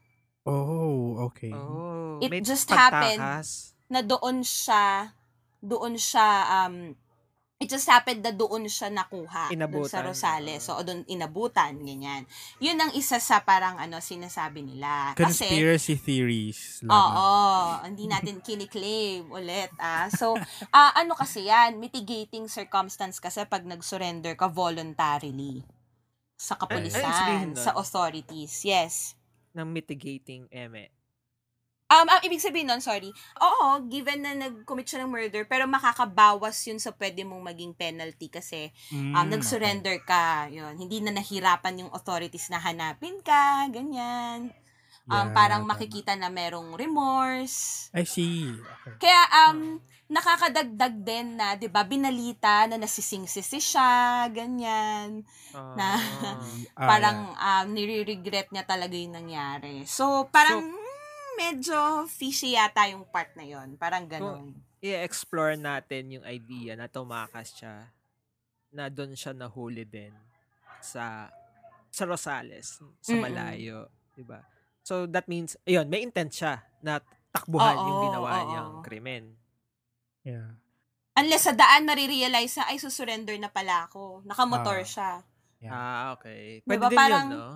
Oh, okay. Oh, It may just pagtakas. Na doon siya, doon siya, um, it just happened na doon siya nakuha. Doon sa Inabutan, Rosales. oo. So, doon inabutan, ganyan. Yun ang isa sa parang ano, sinasabi nila. Kasi, Conspiracy theories. oo, lamang. hindi natin kiniklaim ulit. Ah. So, ah, ano kasi yan, mitigating circumstance kasi pag nag-surrender ka voluntarily sa Ay, ay, sabihin kapulisan, nun. sa authorities. Yes. Ng mitigating eme. Um, ang ibig sabihin nun, sorry, oo, given na nag-commit siya ng murder, pero makakabawas yun sa pwede mong maging penalty kasi um, Mm, nag-surrender ka, yun. Hindi na nahirapan yung authorities na hanapin ka, ganyan. Um, Yeah, parang tama. makikita na merong remorse. I see. Okay. Kaya, um, nakakadagdag din na, di ba, binalita na nasisingsisi siya, ganyan. Ah. Na, Ah, parang um, nire-regret niya talaga yung nangyari. So, parang hmm, medyo fishy yata yung part na yon. Parang ganun. I-explore natin yung idea na tumakas siya na doon siya nahuli din sa sa Rosales, sa Mm-mm. malayo, di ba? So that means, ayun, may intent siya na takbuhan Oo, yung ginawa oo. niyang krimen. Yeah. Unless sa daan marirealize na, ay, susurrender na pala ako. Nakamotor Ah. siya. Yeah. Ah, okay. Diba, Pwede din parang- yun, no?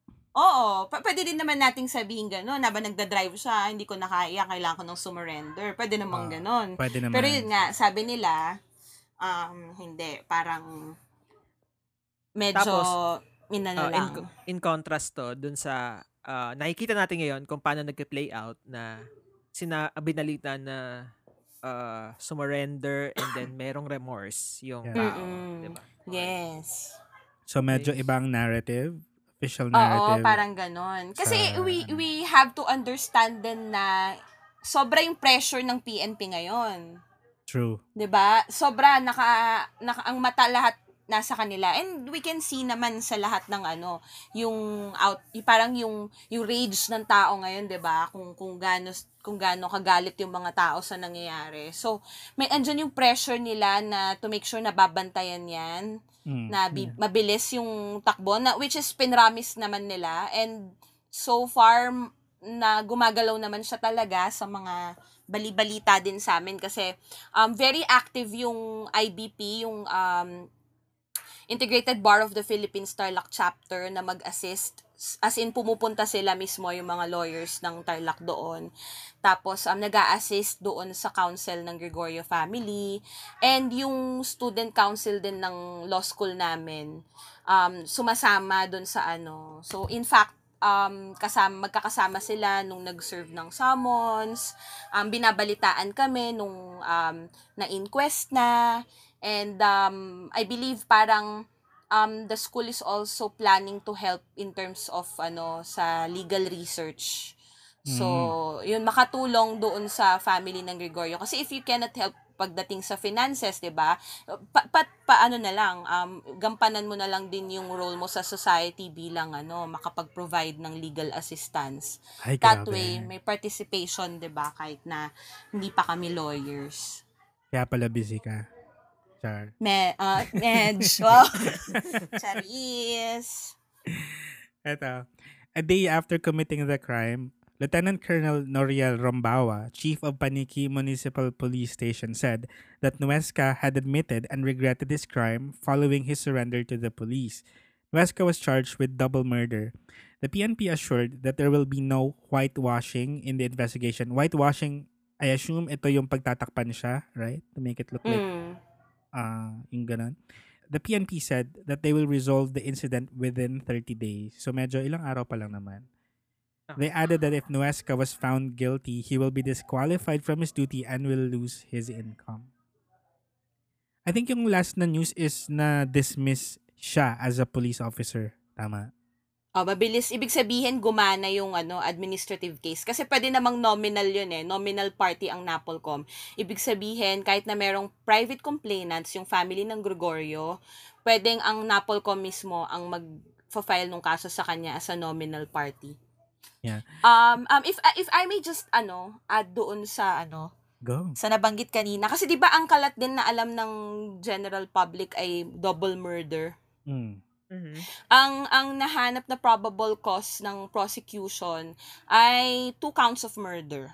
Oo, p- pwede din naman nating sabihin gano'n. Habang nagda-drive siya, hindi ko na kaya, kailangan ko ng surrender. Pwede namang Ah, gano'n. Pwede naman. Pero yun nga, sabi nila, um, hindi, parang medyo, Tapos, inano Uh, in, lang. in contrast to dun sa uh, nakikita natin ngayon kung paano nag-play out na sina binalita na uh, sumurrender and then merong remorse yung Yeah. tao, Mm-mm. di ba? Yes. So medyo Okay. ibang narrative, official Oo, narrative. parang ganon. Kasi sa- we we have to understand din na sobra yung pressure ng P N P ngayon. True. 'Di ba? Sobra naka, naka ang mata lahat nasa kanila. And we can see naman sa lahat ng ano, yung out, yung parang yung yung rage ng tao ngayon, 'di ba? Kung kung gaano kung gaano kagalit yung mga tao sa nangyayari. So, may andyan yung pressure nila na to make sure na babantayan 'yan, Mm, na bi- yeah. mabilis yung takbo na which is pinramis naman nila, and so far m- na gumagalaw naman siya talaga sa mga bali-balita din sa amin kasi um very active yung I B P, yung um Integrated Bar of the Philippines Tarlac chapter, na mag-assist, as in pumupunta sila mismo yung mga lawyers ng Tarlac doon. Tapos um nag-a-assist doon sa council ng Gregorio family, and yung student council din ng law school namin um sumasama doon sa ano. So in fact, um kasama magkakasama sila nung nag-serve ng summons, um binabalitaan kami nung um na-inquest na. And um, I believe parang um, the school is also planning to help in terms of ano sa legal research. So, yun, makatulong doon sa family ng Gregorio. Kasi if you cannot help pagdating sa finances, 'di ba? Pa, pa, paano na lang, um, gampanan mo na lang din yung role mo sa society bilang ano, makapag-provide ng legal assistance. Ay, That grabe. way, may participation, 'di ba? Kahit na hindi pa kami lawyers. Kaya pala busy ka. Char. Me, uh, medj. Wow. Charis. Eto. A day after committing the crime, Lieutenant Colonel Noriel Rombawa, Chief of Paniki Municipal Police Station, said that Nuesca had admitted and regretted his crime following his surrender to the police. Nuesca was charged with double murder. The P N P assured that there will be no whitewashing in the investigation. Whitewashing, I assume ito yung pagtatakpan siya, right? To make it look like Mm. uh, yung ganun. The P N P said that they will resolve the incident within thirty days. So medyo ilang araw pa lang naman. They added that if Nuesca was found guilty, he will be disqualified from his duty and will lose his income. I think yung last na news is na dismiss siya as a police officer. Tama. Oh, mabilis. Ibig sabihin, gumana yung ano, administrative case. Kasi pwede namang nominal yun eh. Nominal party ang NAPOLCOM. Ibig sabihin, kahit na merong private complainants, yung family ng Gregorio, pwedeng ang NAPOLCOM mismo ang mag-file ng kaso sa kanya as a nominal party. Yeah. Um, um if if I may just ano, add doon sa ano, Go. sa nabanggit kanina, kasi 'di ba ang kalat din na alam ng general public ay double murder. Mm. Mhm. Ang ang nahanap na probable cause ng prosecution ay two counts of murder.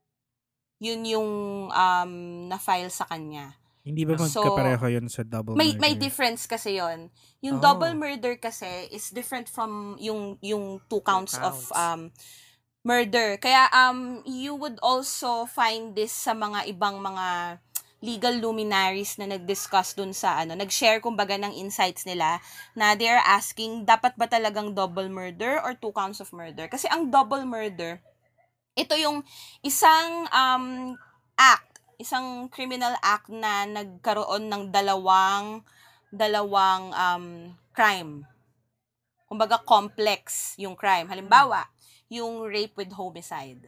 Yun yung um na-file sa kanya. Hindi ba So, magkapareho yun sa double May murder? may difference kasi yon. Yung Oh. double murder kasi is different from yung yung two counts, of counts. um murder. Kaya um you would also find this sa mga ibang mga legal luminaries na nag-discuss dun sa ano, nag-share kumbaga ng insights nila na they're asking dapat ba talagang double murder or two counts of murder? Kasi ang double murder, ito yung isang um act, isang criminal act na nagkaroon ng dalawang dalawang um crime. Kumbaga complex yung crime. Halimbawa, yung rape with homicide.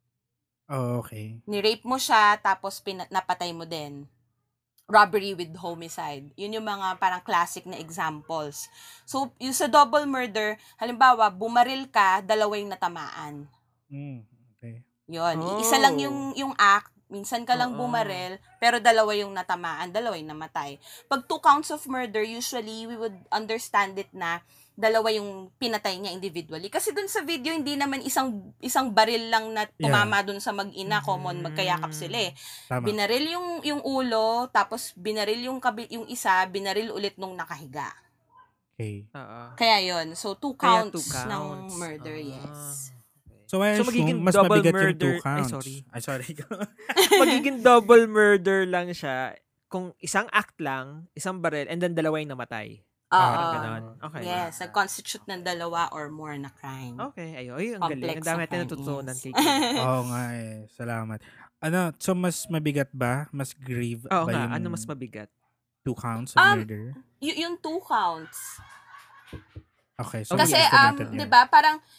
Oh, okay. Ni-rape mo siya, tapos pina- napatay mo din. Robbery with homicide. Yun yung mga parang classic na examples. So, yung sa double murder, halimbawa, bumaril ka, dalawa yung natamaan. Mm, okay. Yun. Oh. Isa lang yung, yung act. Minsan ka lang Oo. bumaril, pero dalawa yung natamaan, dalawa yung namatay. Pag two counts of murder, usually, we would understand it na dalawa yung pinatay niya individually. Kasi dun sa video, hindi naman isang isang baril lang na tumama dun sa mag-ina, common, magkayakap sila eh. Tama. Binaril yung yung ulo, tapos binaril yung kabi, yung isa, binaril ulit nung nakahiga. Okay. Oo. Kaya yon. So two Kaya counts, two counts. ng murder, Ah. yes. So, I So, assume magiging mas double mabigat yung murder. two counts. Ay, sorry. Ay, sorry. Magiging double murder lang siya kung isang act lang, isang baril, and then dalawa yung namatay. Oo. Parang ganon. Okay. Yes, nag-constitute ng dalawa or more na crime. Okay, ayo. Ay, ang galing. Complex Ang dami na natin crime, natutunan yes. kay Kate. Oo nga eh. Salamat. Ano, so mas mabigat ba? Mas grave Oo ba nga, yung ano mas mabigat? two counts of Um, murder? Y- yung two counts. Okay, so Oh, Kasi, yes. um, estimated di yun. ba, parang,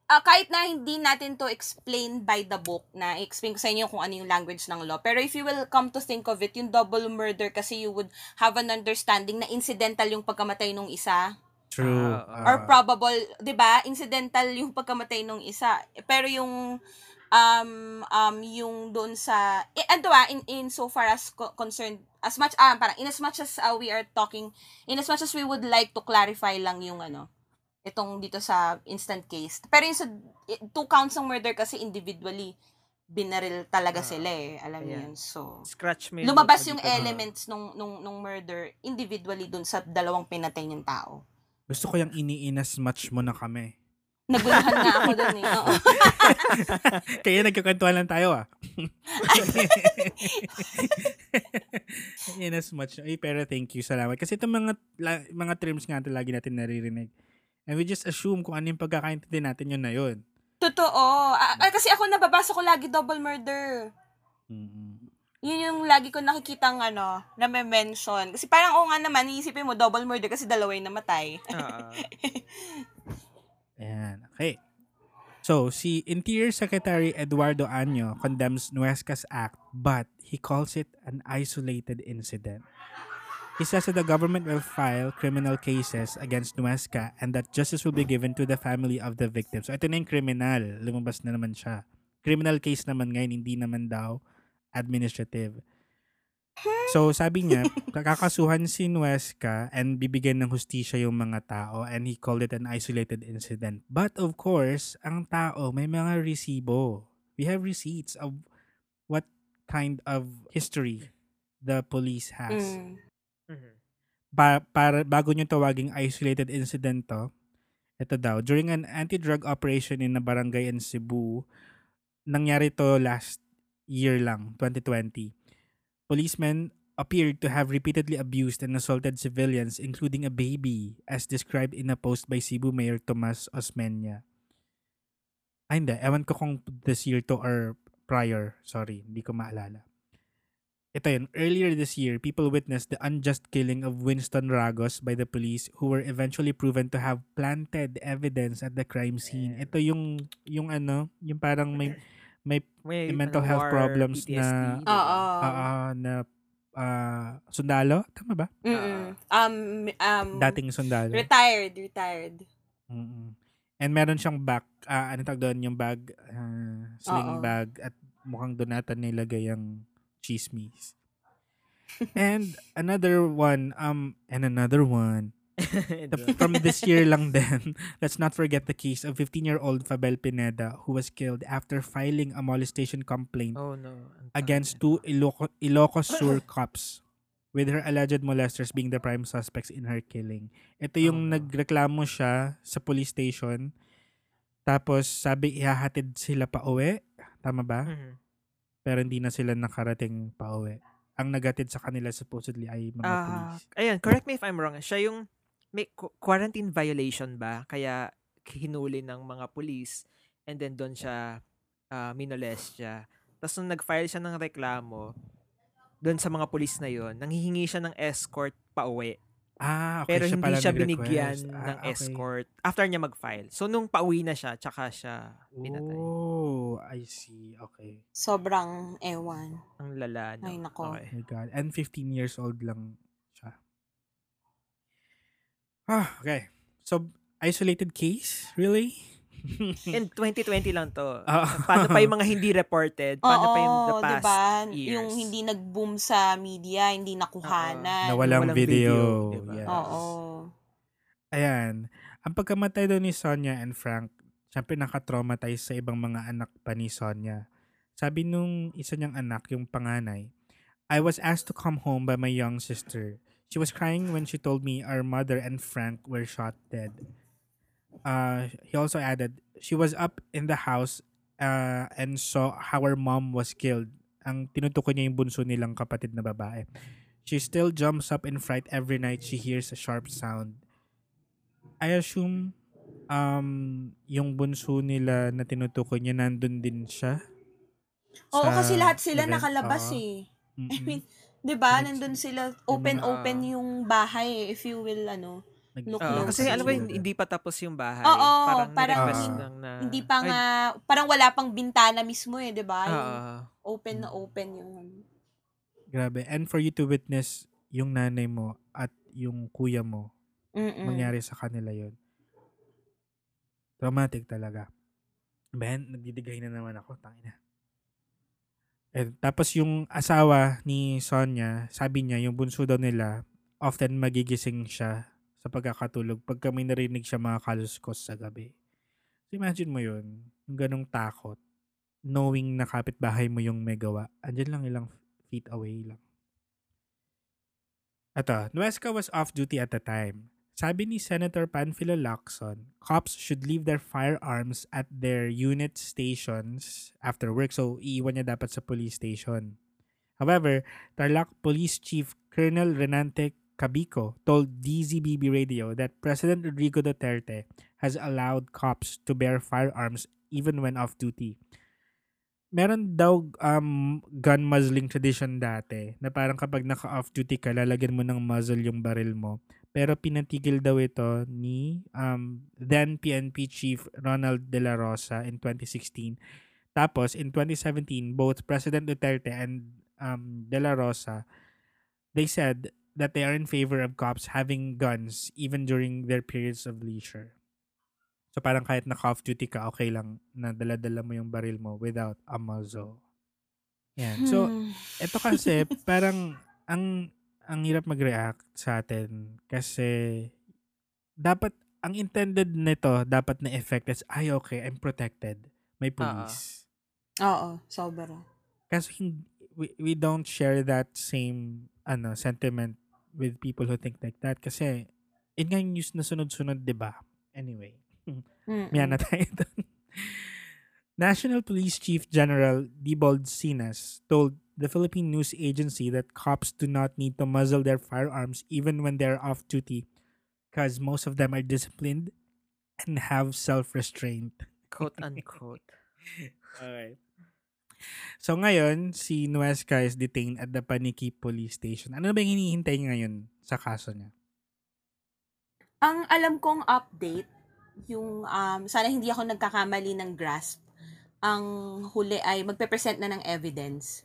ah, kahit na hindi natin to explain by the book, na explain ko sa inyo kung ano yung language ng law, pero if you will come to think of it, yung double murder kasi you would have an understanding na incidental yung pagkamatay nung isa. True. Ah, Or Ah, probable, 'di ba? Incidental yung pagkamatay nung isa. Pero yung um um yung doon sa eh, ano ah, in in so far as co- concerned, as much ah parang in as much as uh, we are talking, in as much as we would like to clarify lang yung ano itong dito sa instant case. Pero yung sa i- two counts ng murder kasi individually binaril talaga Ah, sila eh. Alam niyo ayan. yun. So Scratch mo yung lumabas note mo yung dito. elements nung nung nung murder individually doon sa dalawang pinatay niyang tao. gusto ko yung iniinas much mo na kami. Naguluhan nga ako doon eh. Oo. Kaya nagkakwentuhan lang tayo ah. Inas much. Ay, pero thank you, salamat. Kasi itong mga, la- mga terms nga ito lagi natin naririnig. And we just assume kung ano yung pagkakaintindi natin yun na yun. Totoo. Ah, ah, kasi ako nababasa ko lagi double murder. Mm-mm. Yun yung lagi ko nakikitang ano, na may mention. Kasi parang oo nga naman, iisipin mo double murder kasi dalawa yung namatay. Ah, Ayan. Okay. So, si Interior Secretary Eduardo Año condemns Nuesca's act, but he calls it an isolated incident. He says that the government will file criminal cases against Nuesca and that justice will be given to the family of the victim. So, ito na yung criminal. Lumabas na naman siya. Criminal case naman ngayon, hindi naman daw administrative. So, sabi niya, kakasuhan si Nuesca and bibigyan ng hustisya yung mga tao, and he called it an isolated incident. But of course, ang tao may mga resibo. We have receipts of what kind of history the police has. Mm. mhm. Ba- para, bago nyo tawaging isolated incident to, ito daw, during an anti-drug operation in a barangay in Cebu, nangyari to last year lang, twenty twenty. Policemen appeared to have repeatedly abused and assaulted civilians, including a baby, as described in a post by Cebu Mayor Tomas Osmeña. Ay, hindi. Ewan ko kung this year to or prior. Sorry, hindi ko maalala. Ito yun. Earlier this year, people witnessed the unjust killing of Winston Ragos by the police, who were eventually proven to have planted evidence at the crime scene. Ito yung, yung ano, yung parang may, may May mental ano, health war, problems P T S D, na- di ba? Oo. ah na ah, sundalo. Tama ba? Mm-mm. Um, um, Dating sundalo. retired, retired. Mm-mm. And meron siyang back, ah, ano tawag doon, yung bag, ah, sling Oo. bag, at mukhang doon nata nilagay ang chismis. And another one, um, and another one, the- from this year lang din, let's not forget the case of fifteen-year-old Fabel Pineda, who was killed after filing a molestation complaint Oh no. Ang against tangin. two Iloco- Ilocos Sur cops, with her alleged molesters being the prime suspects in her killing. Ito yung Oh, no. nagreklamo siya sa police station. Tapos sabi ihahatid sila pa uwi. Tama ba? Mhm. Pero hindi na sila nakarating pa uwi. Ang nagatid sa kanila supposedly ay mga Ah, police. ayan, correct me if I'm wrong. Siya yung may qu- quarantine violation ba? Kaya hinuli ng mga police and then doon siya uh, minolest siya. Tapos nung nag-file siya ng reklamo doon sa mga police na yon, nanghihingi siya ng escort pa uwi. Ah, okay. Pero siya hindi pala siya nag-request. binigyan Ah, ng okay. escort after niya mag-file. So nung pauwi na siya, tsaka siya pinatay. Oh, I see. Okay. Sobrang ewan. Ang lala, no? Ay, nako. Okay. My God. And fifteen years old lang siya. Ah, okay. So, isolated case? Really? And twenty twenty lang to. Ah. Paano pa yung mga hindi reported? Paano pa yung the Oo, past diba? years? Yung hindi nag-boom sa media, hindi nakuhanan. Na walang walang video. video, diba? Yes. Oo. Ayan. Ang pagkamatay daw ni Sonia and Frank, syempre nakatraumatize sa ibang mga anak pa ni Sonia. Sabi nung isa niyang anak, yung panganay, I was asked to come home by my young sister. She was crying when she told me our mother and Frank were shot dead. Uh, he also added, she was up in the house uh, and saw how our mom was killed. Ang tinutukoy niya yung bunso nilang kapatid na babae. She still jumps up in fright every night she hears a sharp sound. I assume um, yung bunso nila na tinutukoy niya, nandun din siya. Oo, sa kasi lahat sila event. nakalabas Oo. eh. I Mm-mm. mean, 'di ba? Next- Nandun sila yung open mga- open yung bahay eh, if you will ano, Nag- Look Oo, kasi closely. alam mo, hindi, hindi pa tapos yung bahay. Oo, parang parang na-request hin- lang na... Hindi pa Ay, nga, parang wala pang bintana mismo eh, di ba? Yung oo. open na open yung... Grabe. And for you to witness yung nanay mo at yung kuya mo, Mm-mm. mangyari sa kanila yon. Traumatic talaga. Ben, nagdidigay na naman ako. Tangina. Eh, tapos yung asawa ni Sonia, sabi niya, yung bunso daw nila, often magigising siya sa pagkakatulog pagka may narinig siya mga kaluskos sa gabi. So imagine mo yun, yung ganong takot, knowing na kapitbahay mo yung may gawa. Andyan lang ilang feet away lang. Ito, Nuesca was off-duty at the time. Sabi ni Senator Panfilo Lacson, cops should leave their firearms at their unit stations after work. So, iiwan niya dapat sa police station. However, Tarlac Police Chief Colonel Renante Cabico told D Z B B Radio that President Rodrigo Duterte has allowed cops to bear firearms even when off-duty. Meron daw um, gun muzzling tradition dati na parang kapag naka-off-duty ka, lalagyan mo ng muzzle yung baril mo. Pero pinatigil daw ito ni um, then P N P Chief Ronald De La Rosa in twenty sixteen. Tapos in twenty seventeen, both President Duterte and um, De La Rosa, they said that they are in favor of cops having guns even during their periods of leisure. So parang kahit naka-off-duty ka, okay lang na dala-dala mo yung baril mo without a muzzle. Yan. So, Hmm. ito kasi parang ang ang hirap mag-react sa atin kasi dapat ang intended nito dapat na effect is ay okay, I'm protected. May police. Oo, sobra. Kasi hin- we, we don't share that same ano sentiment with people who think like that kasi yun nga yung news na sunod-sunod, 'di ba? Anyway. Mm-mm. Miyan na tayo dun. National Police Chief General Dibold Sinas told the Philippine News Agency that cops do not need to muzzle their firearms even when they're off duty because most of them are disciplined and have self-restraint. Quote unquote. Okay. So ngayon, si Nuesca is detained at the Paniki Police Station. Ano ba yung hinihintay niya ngayon sa kaso niya? Ang alam kong update, yung um, sana hindi ako nagkakamali ng grasp, ang huli ay magpe-present na ng evidence.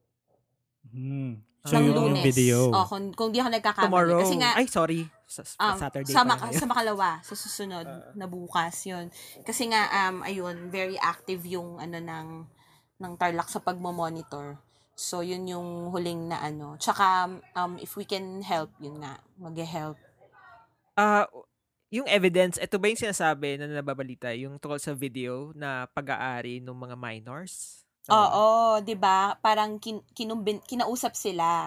Hmm. Ah. So ng yung, yung Lunes. video. Oh, kung, kung di ako nagkakamali. Tomorrow. Kasi nga, Ay, sorry. Sa, um, Saturday sa, pa maka- ngayon. sa makalawa, sa susunod na bukas yun. Kasi nga, um, ayun, very active yung ano ng, ng Tarlac sa pagmo-monitor. So, yun yung huling na ano. Tsaka, um, if we can help, yun nga, mag-help. Ah, yung evidence, ito ba yung sinasabi na nababalita, yung tungkol sa video na pag-aari ng mga minors? Tama? Oo, 'di ba? Parang kin- kinumbin, kinausap sila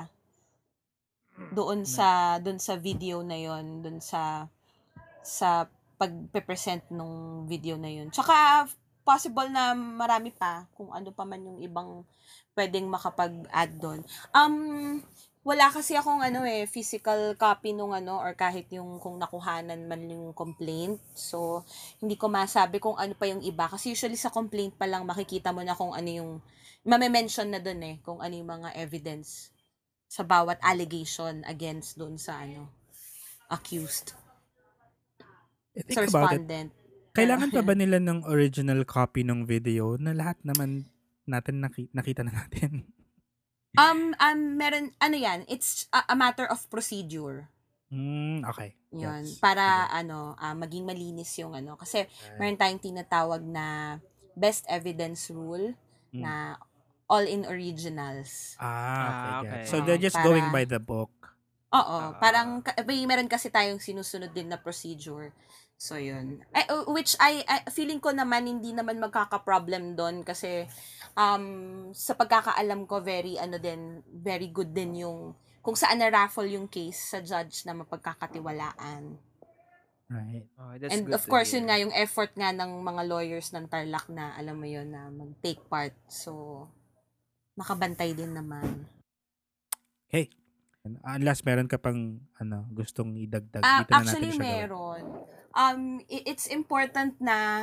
doon sa doon sa video na 'yon, doon sa sa pagpe-present nung video na 'yon. Tsaka possible na marami pa kung ano pa man yung ibang pwedeng makapag-add doon. Um wala kasi akong ano eh physical copy nung ano or kahit yung kung nakuhanan man yung complaint. So hindi ko masabi kung ano pa yung iba kasi usually sa complaint pa lang makikita mo na kung ano yung mame-mention na doon eh kung ano yung mga evidence sa bawat allegation against doon sa ano accused I think sa about it. respondent. Kailangan pa ba nila ng original copy ng video na lahat naman natin naki- nakita na natin? Um, um, meron, ano yan, it's a, a matter of procedure. Mm, okay. Yun, Yes. para ano, ah, maging malinis yung ano. Kasi meron tayong tinatawag na best evidence rule Mm. na all in originals. Ah, Ah, okay. okay. Got it. So Oo, they're just para- going by the book. Oo, Ah. parang ka- may meron kasi tayong sinusunod din na procedure. So yun. Eh, uh, which I, I feeling ko naman hindi naman magkaka-problem doon kasi um sa pagkakaalam ko very ano din, very good din yung kung saan na-raffle yung case sa judge na mapagkakatiwalaan. Right. Oh, that's And good of to course, hear. yun nga, yung effort nga ng mga lawyers ng Tarlac na, alam mo yun, na mag-take part. So, makabantay din naman. Okay. Unless meron ka pang ano, gustong idagdag. Ah, Dito na actually, natin siya gawin. meron. Um, i- it's important na,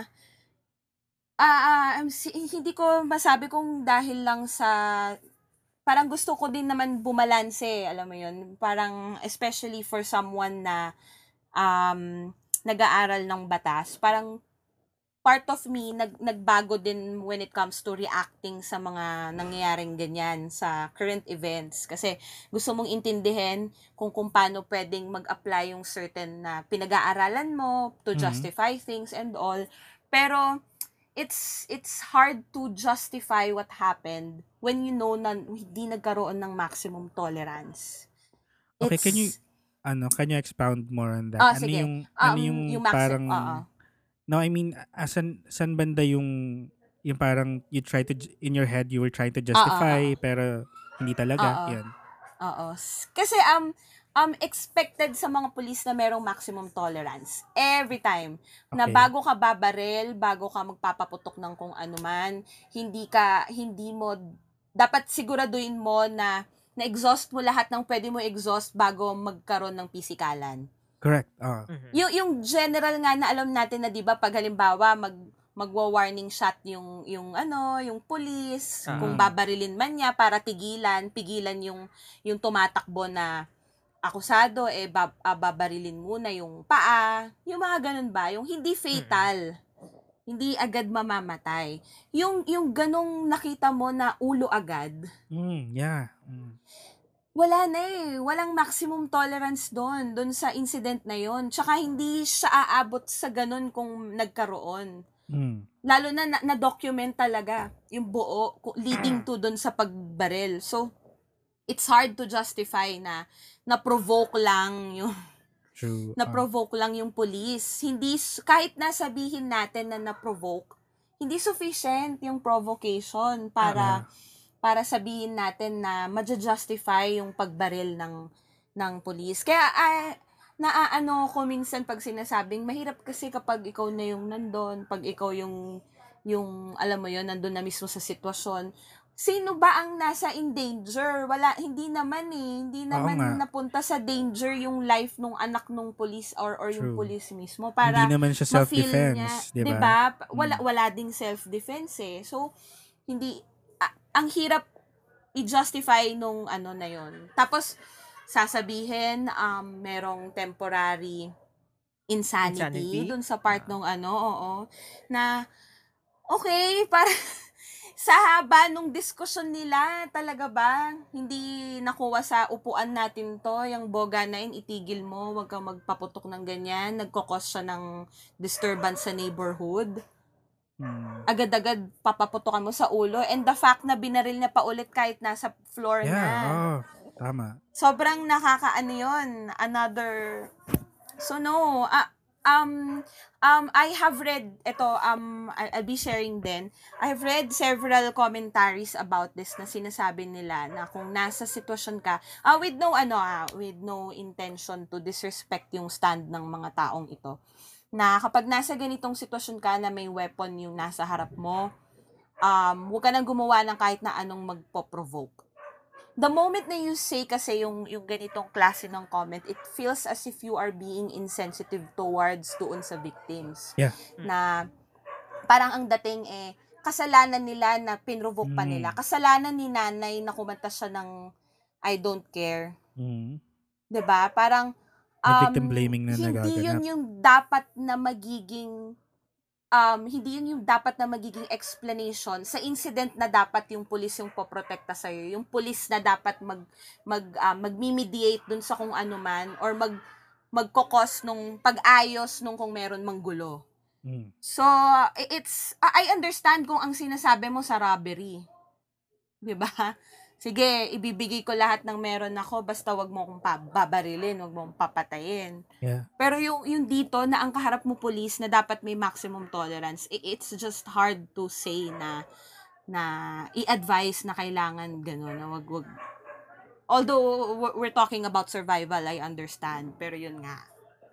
ah, ah, si- hindi ko masabi kung dahil lang sa, parang gusto ko din naman bumalanse, alam mo yun, parang especially for someone na, um, nag-aaral ng batas, parang part of me, nag, nagbago din when it comes to reacting sa mga nangyayaring ganyan sa current events. Kasi gusto mong intindihin kung kung paano pwedeng mag-apply yung certain na pinag-aaralan mo to Mhm. justify things and all. Pero it's it's hard to justify what happened when you know na hindi nagkaroon ng maximum tolerance. Okay, can you It's, ano, can you expound more on that? ah, Ano sige, yung ano um, yung yung maximum, parang oo. No, I mean, asan san banda yung yung parang you try to ju- in your head you were trying to Oo, justify oo. pero hindi talaga, Oo. yan. Oo. S- Kasi um um expected sa mga pulis na merong maximum tolerance every time na Okay. bago ka babaril, bago ka magpapaputok ng kung ano man, hindi ka hindi mo dapat siguraduhin mo na na-exhaust mo lahat ng pwede mo exhaust bago magkaroon ng pisikalan. Correct. Ah. Mhm. Yung yung general nga na alam natin na 'di ba pag halimbawa mag magwa-warning shot yung yung ano, yung police, Ah. kung Mm. babarilin man niya para tigilan, pigilan yung yung tumatakbo na akusado eh bab, ah, babarilin muna yung paa, yung mga ganun ba, yung hindi fatal. Hindi agad mamamatay. Yung yung ganong nakita mo na ulo agad, Mm, yeah. Mm. wala na eh. Walang maximum tolerance doon, doon sa incident na yon. Tsaka hindi siya aabot sa ganun kung nagkaroon. Mm. Lalo na na- na-document talaga yung buo ku- leading to doon sa pagbaril. So, it's hard to justify na na-provoke lang yung True. Ah. na-provoke lang yung police. Hindi, s- kahit nasabihin natin na na-provoke, hindi sufficient yung provocation para para sabihin natin na ma-justify yung pagbaril ng ng police. Kaya ah, naaano ko minsan pag sinasabing mahirap kasi kapag ikaw na yung nandun, pag ikaw yung yung alam mo yon nandun na mismo sa sitwasyon. Sino ba ang nasa in danger? Wala, hindi naman eh. Hindi Oo naman nga. napunta sa danger yung life nung anak nung police or or yung True. police mismo Hindi para naman siya ma-feel niya, self-defense, di 'di ba? ba? Wala Mm. wala ding self-defense eh. So hindi ah, ang hirap i-justify nung ano na yon. Tapos sasabihin um merong temporary insanity, Insanity? dun sa part Ah. nung ano, oo, na okay, para sa haba nung diskusyon nila, talaga ba? Hindi nakuha sa upuan natin to, yung boga na yun, itigil mo, wag kang magpaputok ng ganyan, nagkokos siya ng disturbance sa neighborhood. Mm. Agad-agad papaputokan mo sa ulo, and the fact na binaril niya pa ulit kahit nasa floor Yeah, na. oh, tama. Sobrang nakakaano yun. Another, so no, ah, um, um, I have read, ito, um, I- I'll be sharing din, I've read several commentaries about this na sinasabi nila na kung nasa sitwasyon ka, ah, with no, ano, ah, with no intention to disrespect yung stand ng mga taong ito, na kapag nasa ganitong sitwasyon ka na may weapon yung nasa harap mo, um, huwag ka nang gumawa ng kahit na anong magpo-provoke. The moment na you say kasi yung, yung ganitong klase ng comment, it feels as if you are being insensitive towards doon sa victims. Yeah. Na parang ang dating eh, kasalanan nila na pinrovoke pa nila. Mm. Kasalanan ni nanay na kumanta siya ng I don't care. Mm. 'Di ba? Parang May um, victim blaming na hindi yun nagaganap. yung dapat na magiging um, hindi yun yung dapat na magiging explanation sa incident na dapat yung pulis yung poprotekta sa'yo. Yung pulis na dapat mag, mag, um, mag-mediate dun sa kung ano man or mag, magkokos nung pag-ayos nung kung meron mang gulo. Mm. So, i- it's, I understand kung ang sinasabi mo sa robbery. 'Di ba? Sige, ibibigay ko lahat ng meron ako, basta wag mo akong pa- babarilin, wag mo akong papatayin. Yeah. Pero yung, yung dito, na ang kaharap mo police, na dapat may maximum tolerance, i- it's just hard to say na, na i-advise na kailangan gano'n, na wag, wag. Although, we're- we're talking about survival, I understand, pero yun nga.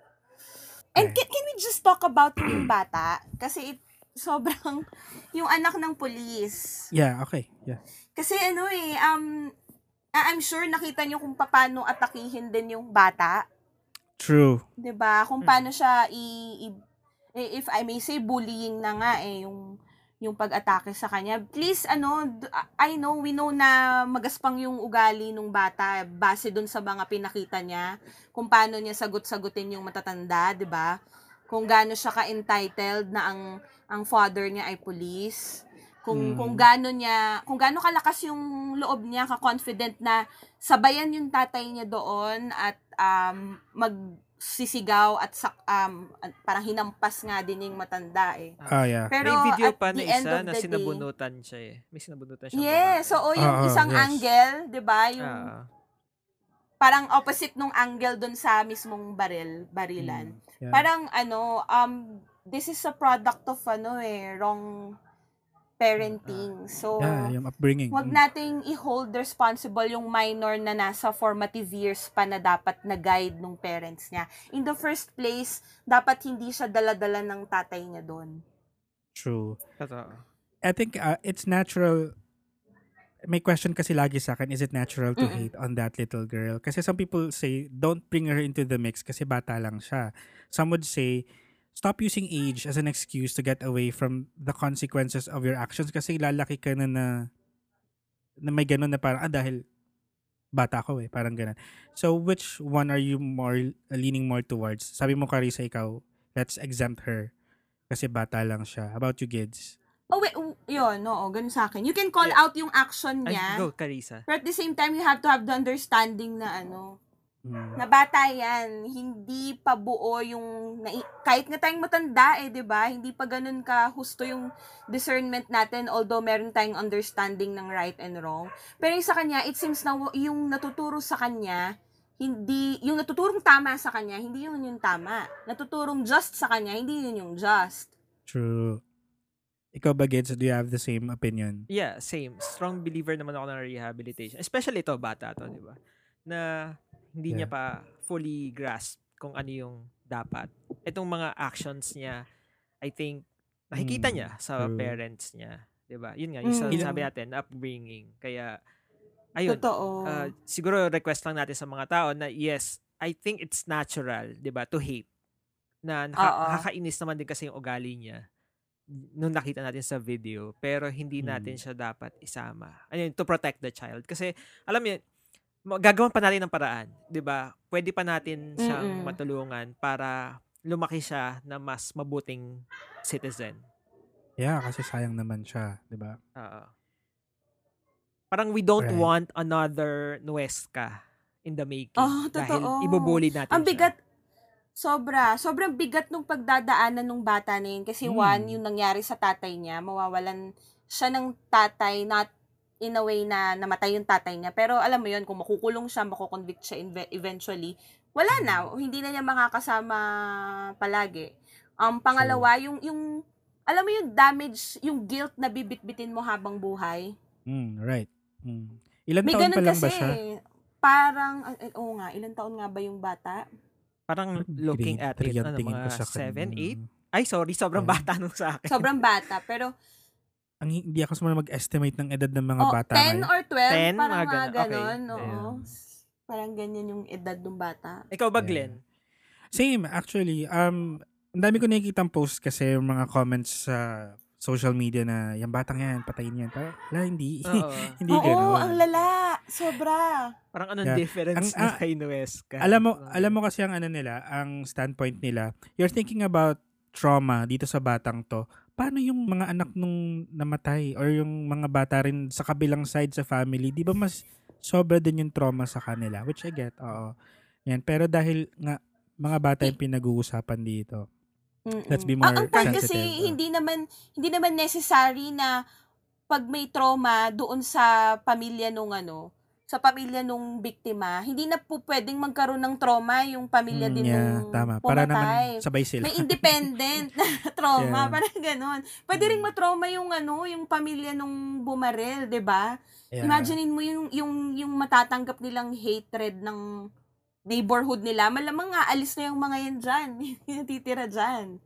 And Okay. can, can we just talk about yung bata? Kasi it, sobrang, yung anak ng police. Yeah, okay. Yeah. Kasi ano eh, um, I- I'm sure nakita niyo kung paano atakihin din yung bata. True. 'Di ba? Kung paano siya i, i- if I may say bullying na nga eh yung yung pag-atake sa kanya. Please, ano, d- I know, we know na magaspang yung ugali nung bata base dun sa mga pinakita niya, kung paano niya sagot-sagutin yung matatanda, di ba? Kung gaano siya ka-entitled na ang ang father niya ay police. Kung Mm. kung gaano niya, kung gaano kalakas yung loob niya, ka-confident na sabayan yung tatay niya doon at um, magsisigaw at sak, um, at parang hinampas nga din yung matanda eh. Ah, yeah. Pero May video at pa the na end isa of na the day, sinabunutan siya eh. May sinabunutan siyang yes, babae. so o yung Oo, isang yes. angle, 'di ba? Yung Ah, parang opposite nung angle doon sa mismong baril, barilan. Mm, yeah. Parang ano, um this is a product of ano eh, wrong parenting. So Yeah, yung upbringing. wag Mm. nating i-hold responsible yung minor na nasa formative years pa na dapat na guide ng parents niya. In the first place, dapat hindi siya dala-dala ng tatay niya doon. True. totoo. I think uh, it's natural. May question kasi lagi sa akin, is it natural to Mm-mm. hate on that little girl? Kasi some people say, don't bring her into the mix kasi bata lang siya. Some would say, stop using age as an excuse to get away from the consequences of your actions kasi lalaki ka na na, na may ganun na parang, ah, dahil bata ako eh, parang ganun. So, which one are you more leaning more towards? Sabi mo, Carissa, ikaw, let's exempt her kasi bata lang siya. How about you, Gids? Oh, wait, w- yun, oo, ganun sa akin. You can call Yeah. out yung action Ay, niya, go, Carissa. but at the same time, you have to have the understanding na ano, Mm. na bata yan, hindi pa buo yung, nai- kahit nga tayong matanda eh, di ba? Hindi pa ganun ka husto yung discernment natin, although meron tayong understanding ng right and wrong. Pero yung sa kanya, it seems na w- yung natuturo sa kanya, hindi, yung natuturong tama sa kanya, hindi yun yung tama. Natuturong just sa kanya, hindi yun yung just. True. Ikaw ba, Gids, do you have the same opinion? Yeah, same. Strong believer naman ako ng rehabilitation. Especially ito, bata to, di ba? Na hindi niya Yeah. pa fully grasp kung ano yung dapat. Itong mga actions niya, I think, nakikita Mm, niya sa true. parents niya. Di ba? Yun nga, yung Mm. sabi natin, upbringing. Kaya, ayun. Totoo. Uh, siguro request lang natin sa mga tao na yes, I think it's natural, 'di ba, to hate. Na naka, Oo. nakakainis naman din kasi yung ugali niya nung nakita natin sa video, pero hindi natin Mm. siya dapat isama. Ayun, to protect the child kasi alam niyo, ma- gagawin pa natin ng paraan, 'di ba? Pwede pa natin siyang Mm-mm. matulungan para lumaki siya na mas mabuting citizen. Yeah, kasi sayang naman siya, di ba? Oo. Parang we don't Right. want another Nuesca in the making. Oh, dahil totoo. ibubuli natin Ang siya. bigat, sobra. Sobrang bigat nung pagdadaanan nung bata na yun. Kasi Mm. one, yung nangyari sa tatay niya, mawawalan siya ng tatay, not in a way na namatay yung tatay niya. Pero alam mo yun, kung makukulong siya, makukonvict siya inve- eventually, wala na. Hindi na niya makakasama palagi. Um, pangalawa, yung, yung, alam mo yung damage, yung guilt na bibitbitin mo habang buhay. Mm, right. Mm. Ilan May taon pa ganun lang kasi. ba siya? Parang, eh, oo nga, ilang taon nga ba yung bata? Parang looking Grade at three it, ang ano, tingin ko mga sa kanya. seven, eight? Ay, sorry, sobrang Yeah. bata nung sa akin. Sobrang bata. Pero, Ang hindi ako sumama mag-estimate ng edad ng mga oh, bata ten ngayon. or twelve, ten, parang mga mga ganon. ganon. Okay. Oo. Yeah. Parang ganyan yung edad ng bata. Ikaw ba, Yeah. Glenn? Same, actually. Um, ang dami ko nakikitang post kasi yung mga comments sa social media na yung batang yan, patayin yan. Pero, wala, hindi. Oo. hindi Oo, ganun. ang lala. Sobra. Parang anong Yeah. difference Ang- na ah, kay Nuesca? Alam mo, alam mo kasi ang ano nila, ang standpoint nila, you're thinking about trauma dito sa batang to. Paano yung mga anak nung namatay or yung mga bata rin sa kabilang side sa family, di ba mas sobra din yung trauma sa kanila? Which I get, oo. Yan. Pero dahil nga, mga bata yung pinag-uusapan dito. Mm-mm. Let's be more ang, ang point sensitive. kasi, uh. hindi naman, hindi naman necessary na pag may trauma doon sa pamilya nung ano, sa pamilya nung biktima, hindi na po pwedeng magkaroon ng trauma yung pamilya Mm, din yeah, nung tama. Para pumatay. naman sabay sila. May independent na trauma, Yeah. parang ganon. Pwede ring Mm. matrauma yung ano, yung pamilya nung bumaril, 'di ba? Yeah. Imaginein mo yung yung yung matatanggap nilang hatred ng neighborhood nila. Malamang nga alis na yung mga yan diyan, yung titira diyan.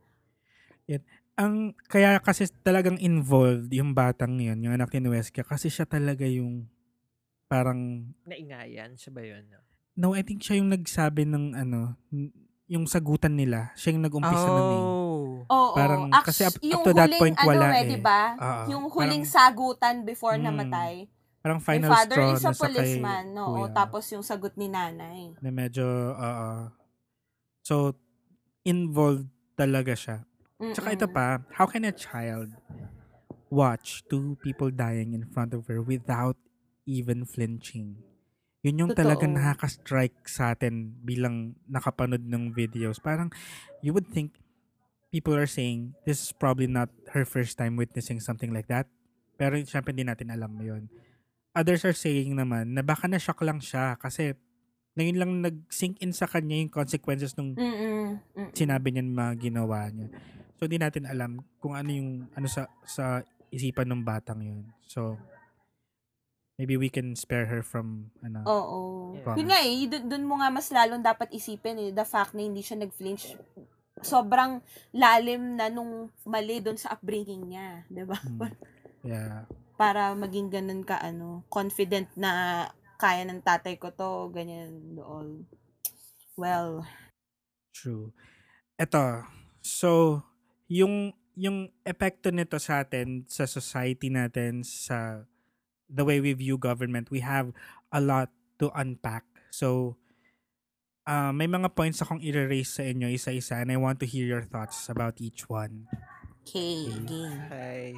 Ang kaya kasi talagang involved yung batang yun, yung anak ni Nuesca, kasi siya talaga yung parang, Naingayan, siya ba yun? no, I think siya yung nagsabi ng ano, n- yung sagutan nila. Siya yung nag-umpisa nun eh. Oh. Oh. Oo. Parang, Actu- kasi up, up yung to that huling, point, wala ano eh, eh. di ba? Oo. Yung huling Parang, sagutan before mm, namatay. parang My final father straw is a na sa kay policeman, no? kuya. Tapos yung sagot ni nanay. Na medyo, oo. So, involved talaga siya. Tsaka ito Mm-mm. pa, how can a child watch two people dying in front of her without even flinching? Yun yung talagang Totoo. nakaka-strike sa atin bilang nakapanood ng videos. Parang, you would think people are saying this is probably not her first time witnessing something like that. Pero syempre hindi natin alam yun. Others are saying naman na baka na-shock lang siya kasi ngayon lang nag-sink in sa kanya yung consequences nung Mm-mm. Mm-mm. sinabi niya ng mga ginawa niya. So, hindi natin alam kung ano yung ano sa sa isipan ng batang yun. So, maybe we can spare her from ano. Oo. Yeah. Yun nga eh, dun, dun mo nga mas lalong dapat isipin eh, the fact na hindi siya nag-flinch. Sobrang lalim na nung mali dun sa upbringing niya, di ba? Hmm. Yeah. Para maging ganun ka, ano, confident na kaya ng tatay ko to, ganyan, doon. Well, True. Eto. So, yung yung epekto nito sa atin, sa society natin, sa the way we view government, we have a lot to unpack. So, uh, may mga points akong i-raise sa inyo isa-isa and I want to hear your thoughts about each one. okay, Okay. game. Okay.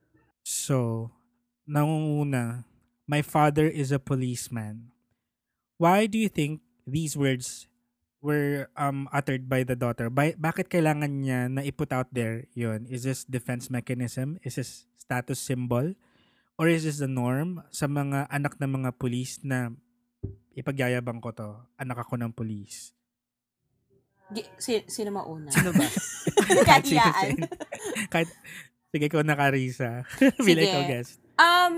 So, nangunguna, my father is a policeman. Why do you think these words were um uttered by the daughter? By, bakit kailangan niya na i-put out there yun? Is this defense mechanism? Is this status symbol? Or is this the norm sa mga anak ng mga pulis na ipagyayabang ko to, anak ako ng pulis? Gi- si, sino mauna? Sino ba? Kahit sino sa Kahiyaan. inyo. Kahit, sige ko nakarisa. Bila Sige. ikaw guest. Um,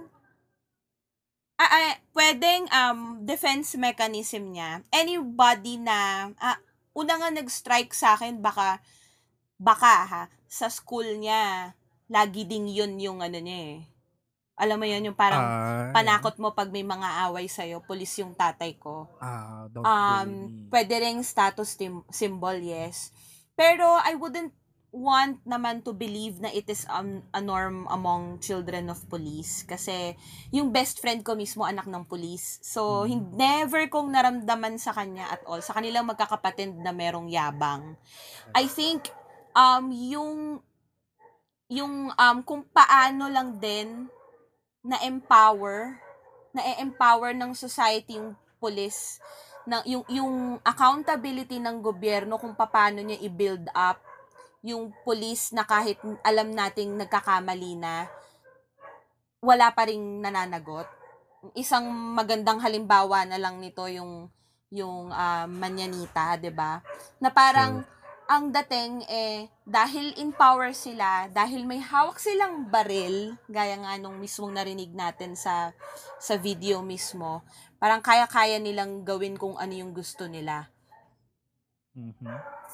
ah, ah, pwedeng um, defense mechanism niya. Anybody na, ah, una nga nag-strike sa akin, baka, baka ha, sa school niya, lagi ding yun yung ano niya eh. Alam mo yun, yung parang Ah, panakot mo pag may mga away sa'yo, pulis yung tatay ko. Ah, don't Um, bully me. pwede ring status tim- symbol, yes. Pero I wouldn't want naman to believe na it is um, a norm among children of police. Kasi yung best friend ko mismo anak ng police. So, Mm. hin- never kong naramdaman sa kanya at all. Sa kanilang magkakapatid na merong yabang. I think, um, yung, yung, um, kung paano lang din na-empower, na-empower ng society yung police, na, yung, yung accountability ng gobyerno kung paano niya i-build up yung police na kahit alam nating nagkakamali na, wala pa ring nananagot. Isang magandang halimbawa na lang nito yung yung uh, Manyanita, 'di ba? Na parang Sure. ang dating eh dahil in power sila, dahil may hawak silang baril, gaya nga nung mismong narinig natin sa sa video mismo, parang kaya-kaya nilang gawin kung ano yung gusto nila. Mhm.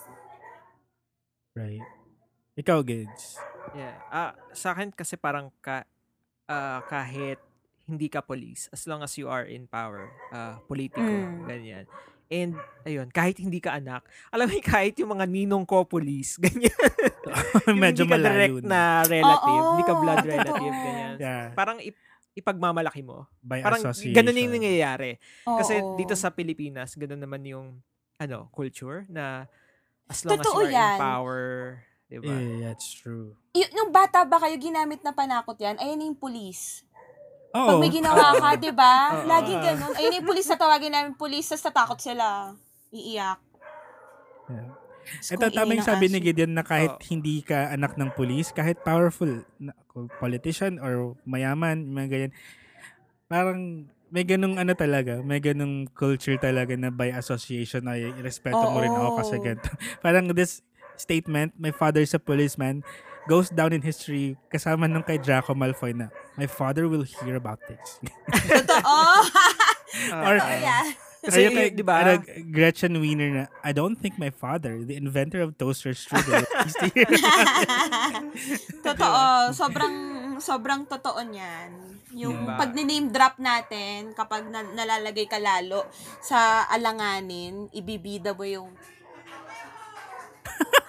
Right. Ikaw, Gids. Yeah. Ah, sa akin kasi parang ka, ah, kahit hindi ka police, as long as you are in power, ah, politiko, Mm. ganyan. And, ayun, kahit hindi ka anak, alam mo, kahit yung mga ninong ko police, ganyan. Yung Medyo hindi ka malayo direct na. na relative, Oo, hindi ka blood totoo. relative, ganyan. Yeah. Parang ip- ipagmamalaki mo. By Parang association. ganun yung nangyayari. Kasi Oo. dito sa Pilipinas, ganun naman yung ano, culture na as long Totoo as you are yan. in power, diba? Yeah, that's true. Y- nung bata ba kayo ginamit na panakot yan, ayun yung police. Oo. Pag may ginawa ka, di ba? Oo. Laging ganun. Ayun yung police, tatawagin namin police, tapos tatakot sila. Iiyak. Yeah. Tapos Ito kung tama yung ingay ng sabi ni aso. Gideon na kahit Oo. hindi ka anak ng police, kahit powerful na politician or mayaman, mga ganyan, parang may ganung ano talaga, may ganung culture talaga na by association ay respeto mo rin ako kasi Oo. ganito. Parang this statement, my father's a policeman, goes down in history kasama nung kay Draco Malfoy na, my father will hear about this. Totoo. Or, Totoo yan. Kasi, Ayun kay, di ba? ano, Gretchen Wiener na, I don't think my father, the inventor of toaster strudel, is to hear about it." Totoo. Sobrang, sobrang totoo niyan. Yung Diba? pag name drop natin, kapag na, nalalagay ka lalo sa alanganin, ibibida mo yung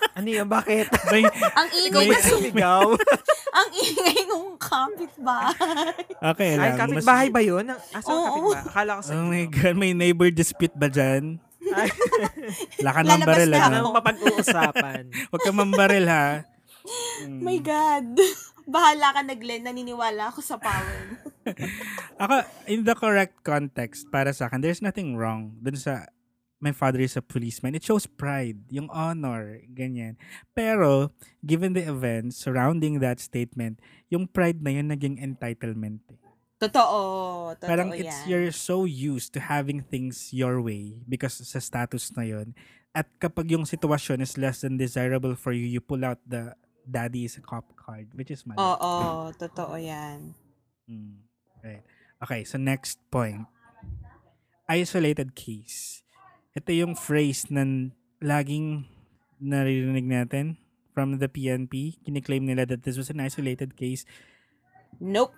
Ano yun? Bakit? May, Ang Ikaw ingay ba kasi, sumigaw? ang ingay nung kapitbahay. okay Ay, lang. kapitbahay ba yun? Ang- Asa ang Oo. kapitbahay? Akala ko sa Oh my inyo. God, may neighbor dispute ba dyan? Ay, Wala ka ng Lalabas baril, na ano? ako. anong mapag-uusapan? Huwag ka mambaril, ha? Mm. My God. Bahala ka na, Glenn. Naniniwala ako sa power mo. Ako, in the correct context, para sa akin, there's nothing wrong dun sa my father is a policeman. It shows pride, yung honor, ganyan. Pero, given the events surrounding that statement, yung pride na yun naging entitlement. eh. Totoo. Totoo Parang yan. it's, you're so used to having things your way because sa status na yun. At kapag yung sitwasyon is less than desirable for you, you pull out the daddy is a cop card, which is mali. Oo. Totoo yan. Mm, right. Okay, so next point. Isolated case. Ito yung phrase na laging naririnig natin from the P N P. Kiniklaim nila that this was an isolated case. Nope.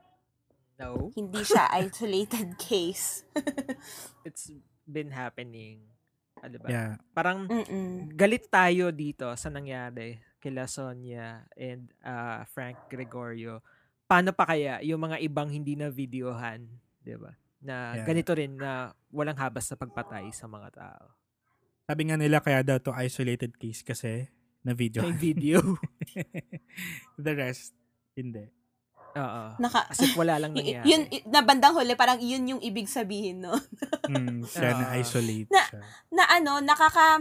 No. Hindi siya isolated case. It's been happening. Ano ba? Yeah. Parang Mm-mm. galit tayo dito sa nangyari kila Sonia and uh, Frank Gregorio. Paano pa kaya yung mga ibang hindi na videohan, 'di ba? Na Yeah. ganito rin na walang habas na pagpatay sa mga tao. Sabi nga nila kaya daw to isolated case kasi na video. May video. The rest, hindi. Oo. Naka, As if wala lang y- nangyari. yun, y- na bandang huli, parang yun yung ibig sabihin, no? Mm, siya Ah. na-isolate Na- siya. Na ano, nakaka,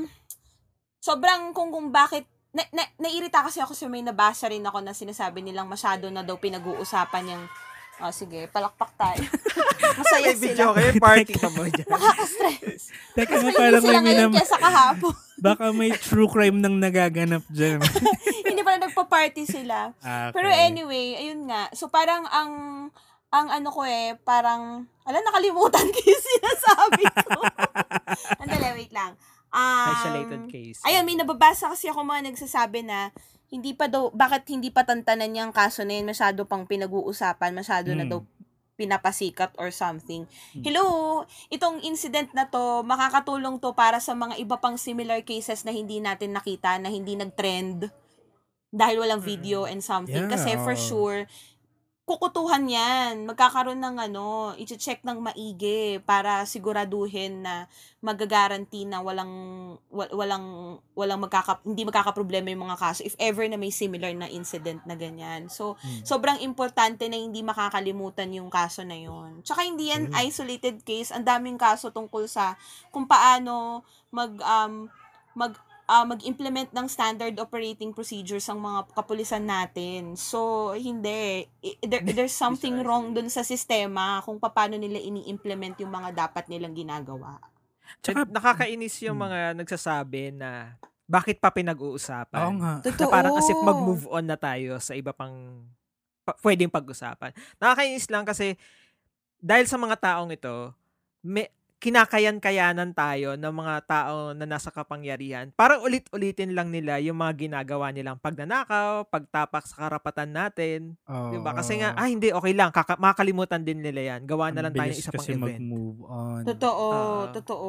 sobrang kung kung bakit, na, na, nairita kasi ako sa may nabasa rin ako na sinasabi nilang masyado na daw pinag-uusapan yung, oh sige, palakpak tayo. Masaya May video sila. kayo, party ka mo dyan. Nakaka-stress. Teka Mas nga, mainit parang sila may ngayon minam- kesa kahapon. baka may true crime nang nagaganap dyan. Hindi pala nagpa-party sila. Ah, okay. Pero anyway, ayun nga. So parang ang ang ano ko eh, parang ala nakalimutan ko yung sinasabi ko. Andali, wait lang. Um, Isolated case. Ayun, may nababasa kasi ako mga nagsasabi na hindi pa daw, bakit hindi pa tantanan niyang kaso na yun, masyado pang pinag-uusapan, masyado na Hmm. daw pinapasikat or something. Hmm. Hello, itong incident na to, makakatulong to para sa mga iba pang similar cases na hindi natin nakita, na hindi nag-trend dahil walang video and something. Yeah, Kasi for oo. sure, kukutuhan yan. Magkakaroon ng ano, i-check ng maigi para siguraduhin na magagaranti na walang wa- walang walang magkaka hindi magkakaproblema yung mga kaso if ever na may similar na incident na ganyan. So, Hmm. sobrang importante na hindi makakalimutan yung kaso na yun. Tsaka hindi yan Mm. isolated case. Ang daming kaso tungkol sa kung paano mag um mag ah, mag-implement ng standard operating procedures ang mga kapulisan natin. So, hindi. I- There, there's something wrong dun sa sistema kung paano nila ini-implement yung mga dapat nilang ginagawa. Tsaka- And nakakainis yung Hmm. mga nagsasabi na bakit pa pinag-uusapan? Oo nga. Na Totoo. parang as if mag-move on na tayo sa iba pang pa- pwedeng pag-usapan. Nakakainis lang kasi dahil sa mga taong ito, may kinakayan-kayanan tayo ng mga tao na nasa kapangyarihan. Parang ulit-ulitin lang nila yung mga ginagawa nilang pagnanakaw, pagtapak sa karapatan natin. Oo. Diba? Kasi nga, ah hindi, okay lang. Kaka- makakalimutan din nila yan. Gawa na Ang lang tayo ng bilis isa pang kasi event. mag-move on. Totoo. Ah. totoo.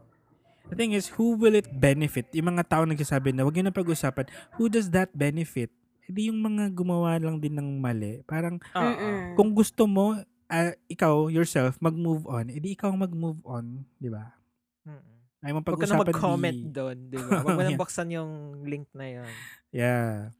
The thing is, who will it benefit? Yung mga tao nagsasabi na, wag yun na pag-usapan. Who does that benefit? Hindi yung mga gumawa lang din ng mali. Parang, Oo. Mm-mm. kung gusto mo, ah, ikaw, yourself, mag-move on, edi ikaw mag-move on. Di ba? Mm-mm. Ay, Huwag ka na mapag-usapan mag-comment di- doon, di ba? Huwag mo nang Yeah. buksan yung link na yun. Yeah.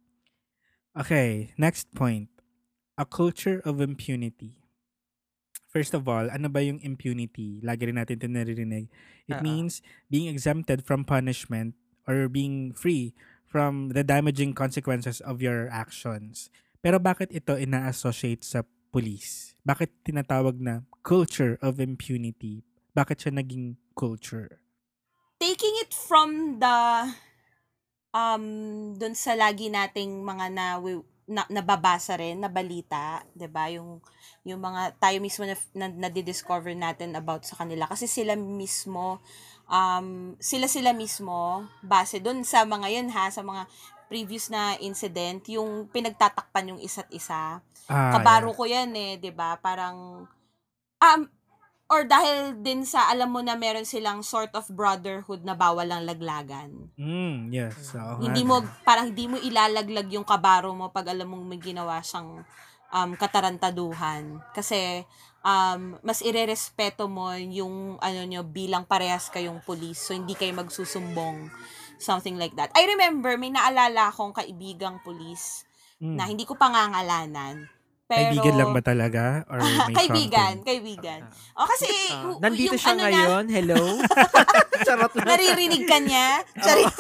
Okay, next point. A culture of impunity. First of all, ano ba yung impunity? Lagi rin natin ito naririnig. It Oo. means being exempted from punishment or being free from the damaging consequences of your actions. Pero bakit ito ina-associate sa police? Bakit tinatawag na culture of impunity? Bakit siya naging culture? Taking it from the um dun sa lagi nating mga na, na nababasa rin na balita, 'di ba? Yung yung mga tayo mismo na, na na-discover natin about sa kanila kasi sila mismo um sila sila mismo base dun sa mga yun ha, sa mga previous na incident, yung pinagtatakpan yung isa't isa. Ah, Kabaro ko yan eh, 'di ba? Parang um or dahil din sa alam mo na meron silang sort of brotherhood na bawal ang laglagan. Mm, yes. Oo nga. Hindi mo, parang hindi mo ilalaglag yung kabaro mo pag alam mong may ginawa siyang um, katarantaduhan. Kasi, um, mas irerespeto mo yung, ano nyo, bilang parehas kayong pulis. So, hindi kayo magsusumbong. Something like that. I remember, may naalala akong kaibigang pulis Mm. na hindi ko pangangalanan. Pero, Kaibigan lang ba talaga? Or may kaibigan, something? kaibigan. O, kasi, Ah, hu- nandito yung siya ano ngayon. Hello? Charot Na, lang. naririnig ka niya. Charis.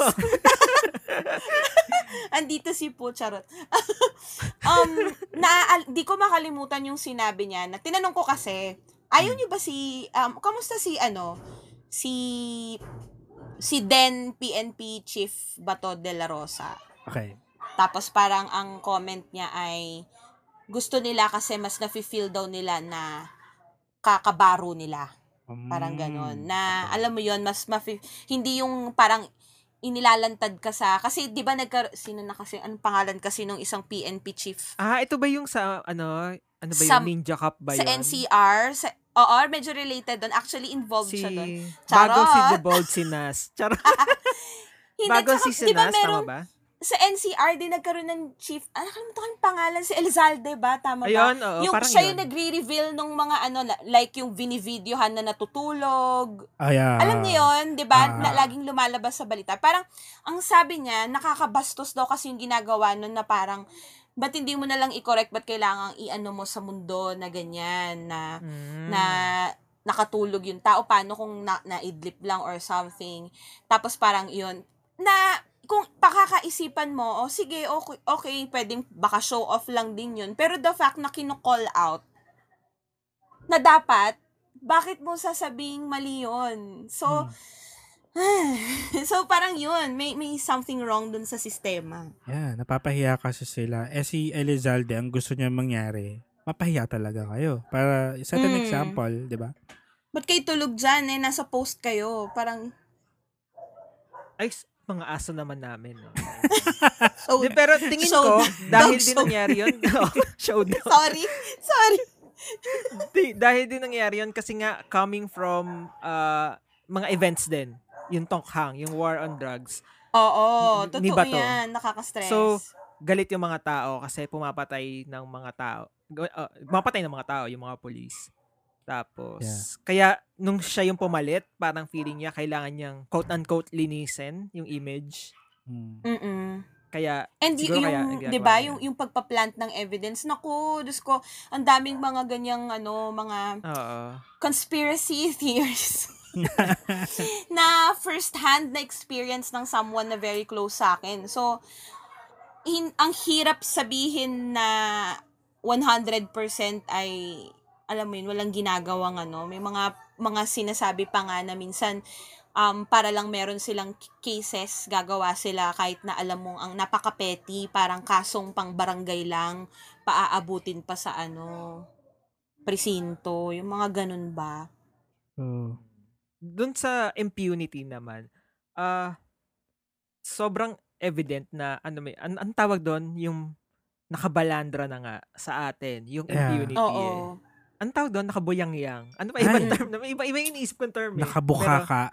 Andito si po, charot. um, na, di ko makalimutan yung sinabi niya na tinanong ko kasi, ayaw niyo ba si, um, kamusta si, ano, si, si Den P N P Chief Bato de la Rosa. Okay. Tapos parang ang comment niya ay, gusto nila kasi mas nafe-feel daw nila na kakabaro nila. Parang ganon. Na, okay. alam mo yon mas mafi- hindi yung parang inilalantad ka sa, kasi di ba nagka, sino na kasi, anong pangalan kasi nung isang P N P chief? Ah, ito ba yung sa, ano, ano ba Sa- yung Ninja Cup ba Sa yun? N C R, sa, oo, medyo related doon. Actually, involved Si, siya doon. bago si Charot! The Bold si Nas. Charot. Hindi, Bago tsaka, si di ba Sinas, tama meron, ba? sa N C R din nagkaroon ng chief, ano nakalimutan ko yung pangalan, si Elizalde ba? Tama ba? Ayun, oo, yung, parang siya yun. yung nagre-reveal nung mga ano, la- like yung vinivideohan na natutulog. Ah, yeah. Alam niyo yun, di ba? Ah. Na laging lumalabas sa balita. Parang, ang sabi niya, nakakabastos daw kasi yung ginagawa nun na parang, ba't hindi mo na lang i-correct, ba't kailangang i-ano mo sa mundo na ganyan, na, Mm. na nakatulog yung tao, paano kung na, naidlip lang or something. Tapos parang yun, na, kung pakakaisipan mo, oh sige, okay, okay, pwedeng baka show off lang din yun. Pero the fact na kino-call out, na dapat, bakit mo sasabing mali yun? So, so parang yun, may, may something wrong dun sa sistema. Yeah, napapahiya kasi sila. Eh si Elizalde, ang gusto niya mangyari, mapahiya talaga kayo. Para set an Mm. example, di ba? Ba't kayo tulog dyan eh? Nasa post kayo. Parang, Ay, s- mga aso naman namin. Eh. so, Di, pero tingin show- ko, dahil dog din show. nangyari yun, showdown. sorry, sorry. Di, dahil din nangyari yun kasi nga coming from uh, mga events din. Yung Tonghang, yung war on drugs. Oo, Ni- ni totoo Bato. yan. Nakaka-stress. So, galit yung mga tao kasi pumapatay ng mga tao. Uh, pumapatay ng mga tao, yung mga police. Tapos, Yeah. kaya nung siya yung pumalit, parang feeling niya kailangan niyang quote-unquote linisin yung image. Hmm. Mm-mm. Kaya, And y- siguro kaya yung, nagagawa 'di ba, niya. yung yung pagpa-plant ng evidence, naku, Diyos ko, ang daming mga ganyang ano, mga Oo. conspiracy theories. na first hand na experience ng someone na very close sa akin. So, hin- ang hirap sabihin na one hundred percent ay, alam mo yun, walang ginagawang ano. May mga mga sinasabi pa nga na minsan, um, para lang meron silang cases, gagawa sila kahit na alam mong ang napaka-petty, parang kasong pang barangay lang, paaabutin pa sa ano, presinto, yung mga ganun ba? So, Doon sa impunity naman, ah sobrang evident na ano may an, ang tawag doon yung nakabalandra na nga sa atin, yung Yeah. impunity. Eh. Oo. Ang tawag doon nakabuyangyang. Ano pa ibang Ay. term? Na, iba iba yung iniisip kong term eh. nakabuka Pero ka.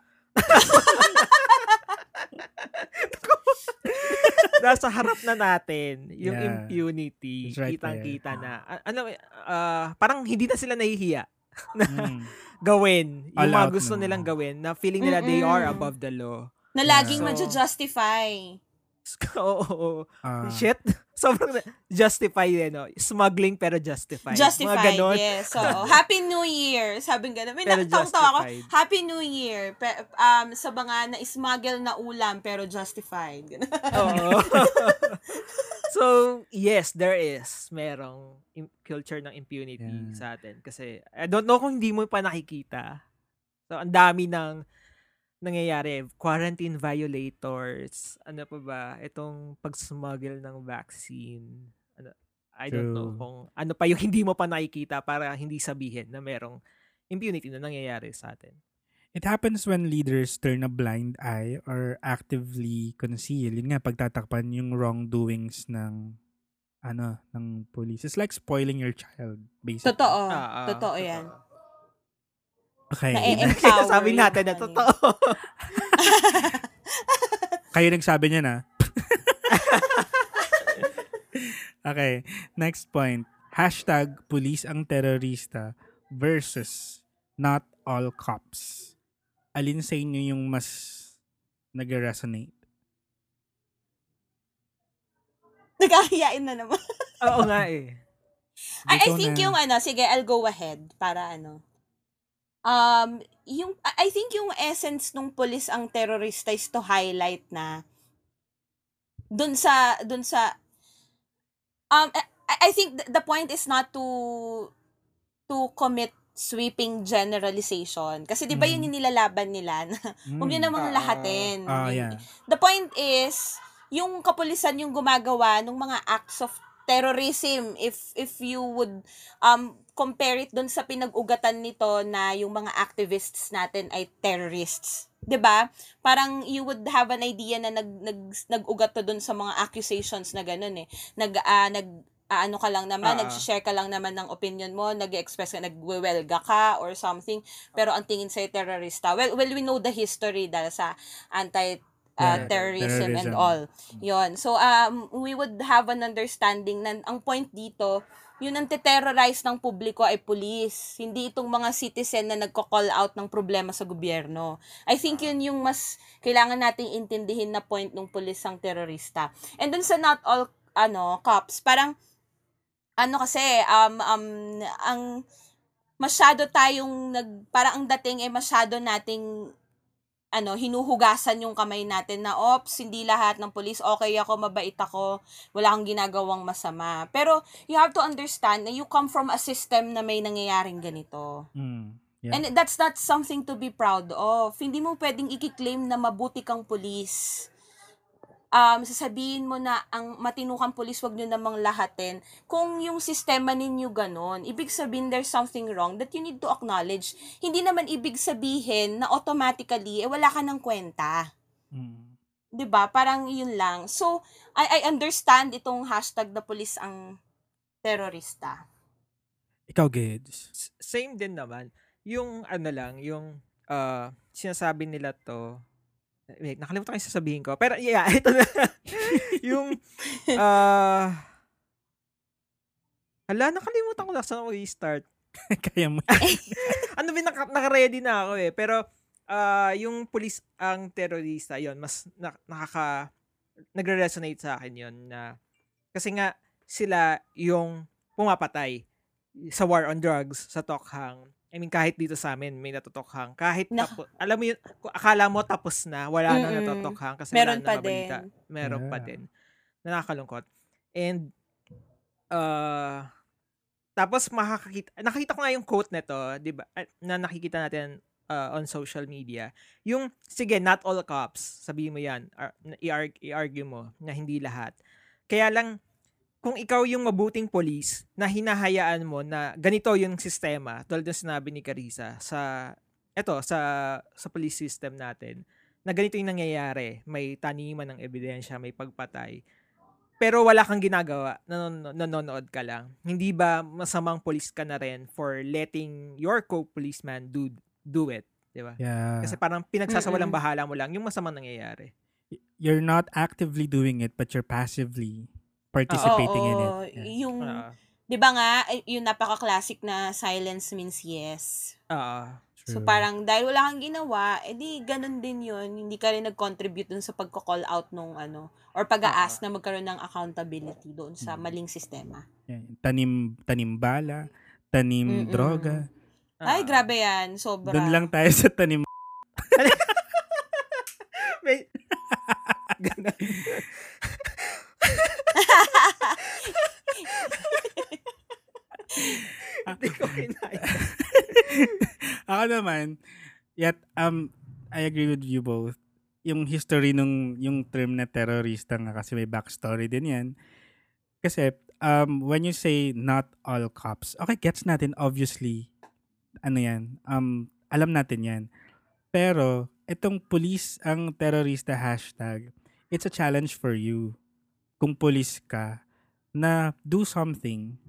nasa harap na natin yung Yeah. impunity. It's right Kitang-kita na. A- ano ah, parang hindi na sila nahihiya na Hmm. gawin yung All mga out gusto na. nilang gawin na feeling nila they Mm-mm. are above the law. Na Yeah. laging So- madja-justify. Oo. oo. Ah, Shit. Sobrang na- justify eh, no? Smuggling pero justified. Mga Justified, ganon. yes. So, Happy New Year. Sabi nga May Pero nakatawa ako. justified. Happy New Year. Pe- um, sa mga na-smuggle na ulam, pero justified. Ganun. Oo. So, yes, there is. Merong im- culture ng impunity Yeah. sa atin. Kasi, I don't know kung hindi mo pa nakikita. So, ang dami ng nangyayari. Quarantine violators. Ano pa ba? Itong pag-smuggle ng vaccine. Ano, I don't know True. kung ano pa yung hindi mo pa nakikita para hindi sabihin na merong impunity na nangyayari sa atin. It happens when leaders turn a blind eye or actively conceal. Yun nga, pagtatakpan yung wrongdoings ng ano, ng police. It's like spoiling your child, basically. Totoo. Ah, ah, Totoo yan. Okay. Na-empower. Sabi yung natin na ano. totoo. Kayo nagsabi niya na. Okay. Next point. Hashtag police ang terorista versus not all cops. Alin sa inyo yung mas nag-resonate? Nagkahiyain na naman. Oo nga eh. I, I Ikaw think na. yung ano, sige, I'll go ahead para ano. Um, yung I I think yung essence nung police ang terrorista is to highlight na dun sa dun sa um I, I think the, the point is not to to commit sweeping generalization. Kasi 'di ba yun Mhm. yung nilalaban nila na huwag niyo Mm. namang Ah, lahatin. Ah, Yung- yeah. The point is, yung kapulisan yung gumagawa ng mga acts of terrorism if if you would um compare it doon sa pinag-ugatan nito na yung mga activists natin ay terrorists. 'Di ba? Parang you would have an idea na nag nag nag-ugat to doon sa mga accusations na ganun eh. Nag ah, nag ah, ano ka lang naman, Ah. nag-share ka lang naman ng opinion mo, nag-express ka, nagwewelga ka or something, pero ang tingin sa'yo terrorista. Well, well, we know the history dahil sa anti uh, Yeah, terrorism and terrorism. all. Yon. So, um, we would have an understanding na ang point dito, yun ang terrorize ng publiko ay police. Hindi itong mga citizen na nagko-call out ng problema sa gobyerno. I think yun yung mas kailangan nating intindihin na point ng police ang terrorista. And dun sa not all ano cops, parang ano kasi um um ang masyado tayong nag parang ang dating ay masyado nating ano, hinuhugasan yung kamay natin na, ops, hindi lahat ng police, okay ako, mabait ako, wala kang ginagawang masama. Pero, you have to understand na you come from a system na may nangyayaring ganito. Mm. Yeah. And that's not something to be proud of. Hindi mo pwedeng ikiklaim na mabuti kang police. Um, sasabihin mo na ang matinukang police, wag nyo namang lahatin. Kung yung sistema ninyo ganon, ibig sabihin there's something wrong that you need to acknowledge. Hindi naman ibig sabihin na automatically, eh, wala ka ng kwenta. Mm. 'Di ba? Parang yun lang. So, I, I understand itong hashtag na police ang terorista. Ikaw, Gids. S- Same din naman. Yung ano lang, yung uh, sinasabi nila to, wait, nakalimutan ko yung sasabihin ko. Pero yeah, ito na. yung, uh, hala, nakalimutan ko na saan ako i-start. Kaya mo. ano ba, naka, naka-ready na ako eh. Pero, uh, yung police ang terorista, yon mas na, nakaka, nagre-resonate sa akin yon na, kasi nga, sila yung pumapatay sa war on drugs, sa Tokhang. I mean, kahit dito sa amin, may natutokhang. Kahit, Na- tapo, alam mo yun, kung akala mo tapos na, wala na Mm-mm. natutokhang kasi Meron wala pa na mabalita. din. Meron pa Yeah. din. Nakakalungkot. And, uh, tapos makakakita, nakita ko nga yung quote nito, di ba, ah, na nakikita natin uh, on social media. Yung, sige, not all cops, sabihin mo yan, ar- i-arg- i-argue mo na hindi lahat. Kaya lang, kung ikaw yung mabuting police na hinahayaan mo na ganito yung sistema, tulad ng sinabi ni Carissa, sa, eto, sa, sa police system natin, na ganito yung nangyayari, may taniman ng ebidensya, may pagpatay, pero wala kang ginagawa, nanon- nanonood ka lang. Hindi ba masamang police ka na rin for letting your co-policeman do, do it? Diba? Yeah. Kasi parang pinagsasawalang Mm-mm. bahala mo lang yung masamang nangyayari. You're not actively doing it, but you're passively participating in it. Oo, Yeah. yung, Ah, 'di ba nga, ay- yung napaka-classic na silence means yes. ah, So True. parang dahil wala kang ginawa, edi ganun din 'yun. Hindi ka rin nag-contribute dun sa pagko-call out nung ano or pag-a-ask na magkaroon ng accountability doon sa Mm. maling sistema. Yeah. Tanim, tanim bala, tanim Mm-mm. droga. ah. Ay, grabe 'yan, sobra. Doon lang tayo sa tanim. May, ganun. Hindi ko kinaya. Ako naman, yet, um, I agree with you both. Yung history nung, yung term na terrorista nga kasi may backstory din yan. Kasi, um, when you say not all cops, okay, gets natin, obviously, ano yan, um, alam natin yan. Pero, itong police ang terrorista hashtag, it's a challenge for you kung police ka na do something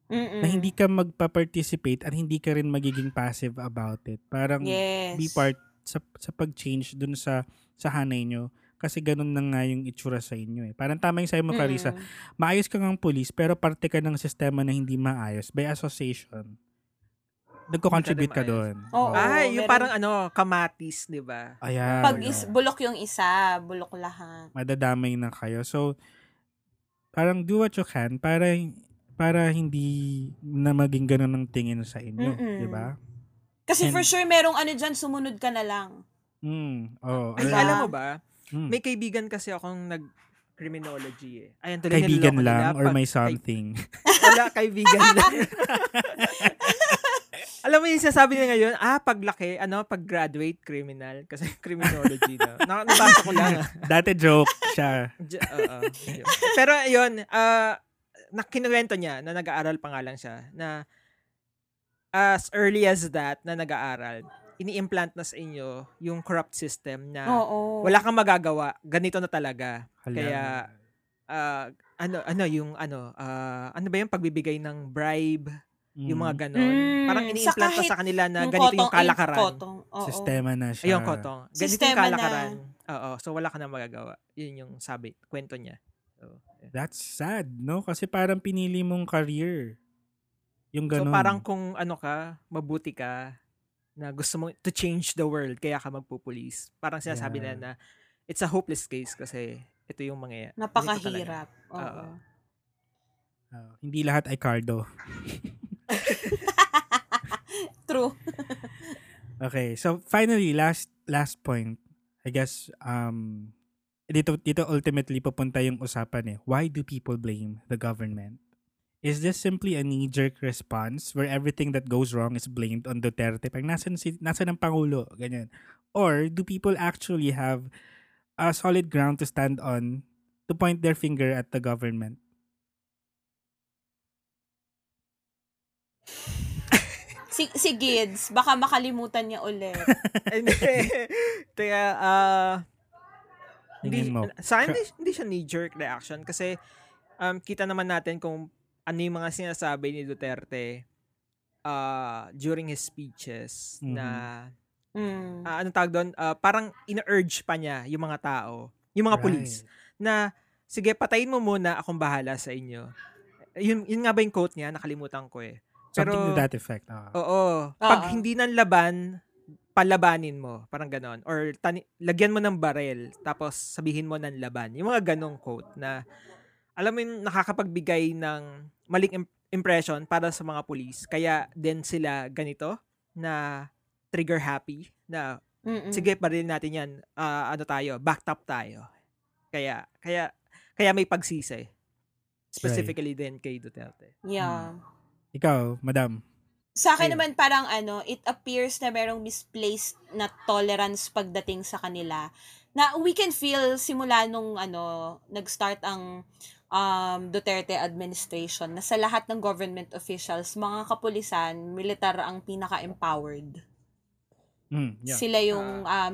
Mm-mm. na hindi ka magpa-participate at hindi ka rin magiging passive about it. Parang Yes. be part sa, sa pag-change dun sa, sa hanay nyo. Kasi ganun na nga yung itsura sa inyo eh. Parang tama yung sa'yo mo, Carissa. Mm-mm. Maayos ka ngang police, pero parte ka ng sistema na hindi maayos. By association, nagko-contribute ka Hindi ka doon. Oo. Ay, yung meron- parang ano, kamatis, di ba? Ayan. Pag is, bulok yung isa, bulok lahat. Madadamay na kayo. So, parang do what you can para para hindi na maging ganun ang tingin sa inyo. Mm-mm. Di ba? Kasi And- for sure, merong ano dyan, sumunod ka na lang. Mm. Oh, Ay, Diba? alam mo ba? Mm. May kaibigan kasi akong nag criminology eh. Ayan, tuloy Kaibigan niloloko lang nila or pag- may kay- something? Wala, kaibigan lang. Alam mo yung sinasabi niya ngayon, ah, paglaki, ano, pag-graduate, criminal. Kasi criminology na. Na nabasa ko lang. ah. Dati joke siya. J- oo, yun. Pero yun, ah, na kinuwento niya na nag-aaral pa nga lang siya na as early as that na nag-aaral, ini-implant na sa inyo yung corrupt system na Oo. wala kang magagawa, ganito na talaga. Hala. Kaya ah, ano ano yung ano ah, ano ba yung pagbibigay ng bribe, yung mga ganon. Mm, Parang sa ini-implant na kahit sa kanila na Yung ganito yung kotong- kalakaran. kotong, oo. Sistema na siya. Ayun, kotong. Ganito yung Sistema na. kalakaran. Oo, so wala ka na magagawa. Yun yung sabi, kwento niya. So, yeah. That's sad, no? Kasi parang pinili mong career. Yung So ganun. parang kung ano ka, mabuti ka, na gusto mo to change the world, kaya ka magpupulis. Parang sinasabi Yeah. nila na it's a hopeless case kasi ito yung mga Napakahirap. Oo. Oo. Oh, hindi lahat ay cardo. True. Okay, so finally, last last point. I guess, um, dito, dito ultimately pupunta yung usapan eh. Why do people blame the government? Is this simply a knee-jerk response where everything that goes wrong is blamed on Duterte? Pag nasan, si, nasan ang Pangulo? Ganyan. Or do people actually have a solid ground to stand on to point their finger at the government? Si, si Gids, baka makalimutan niya ulit. Hindi. Kaya, ah, Tingin hindi, mo. sa akin, hindi, hindi siya knee-jerk reaction kasi um, kita naman natin kung ano yung mga sinasabi ni Duterte uh, during his speeches Mhm. na Mm. uh, anong tawag doon, uh, parang ina-urge pa niya yung mga tao, yung mga Right. police, na sige, patayin mo muna, akong bahala sa inyo. Yun, yun nga ba yung quote niya? Nakalimutan ko eh. Something Pero, to that effect. ah. oo. Pag Oo. hindi nang laban, palabanin mo. Parang ganon. Or tani- lagyan mo ng barel, tapos sabihin mo ng laban. Yung mga ganong quote na, alam mo yung nakakapagbigay ng maling im- impression para sa mga police. Kaya din sila ganito, na trigger happy, na Mm-mm. sige, baril natin yan. Ah, ano tayo, backed up tayo. Kaya, kaya, kaya may pagsisi. Specifically din kay Duterte. Yeah. Ikaw, madam. Sa akin Ayun. naman parang ano, it appears na merong misplaced na tolerance pagdating sa kanila. Na we can feel simula nung ano, nag-start ang um, Duterte administration na sa lahat ng government officials, mga kapulisan, militar ang pinaka-empowered. Mm, yeah. Sila yung um,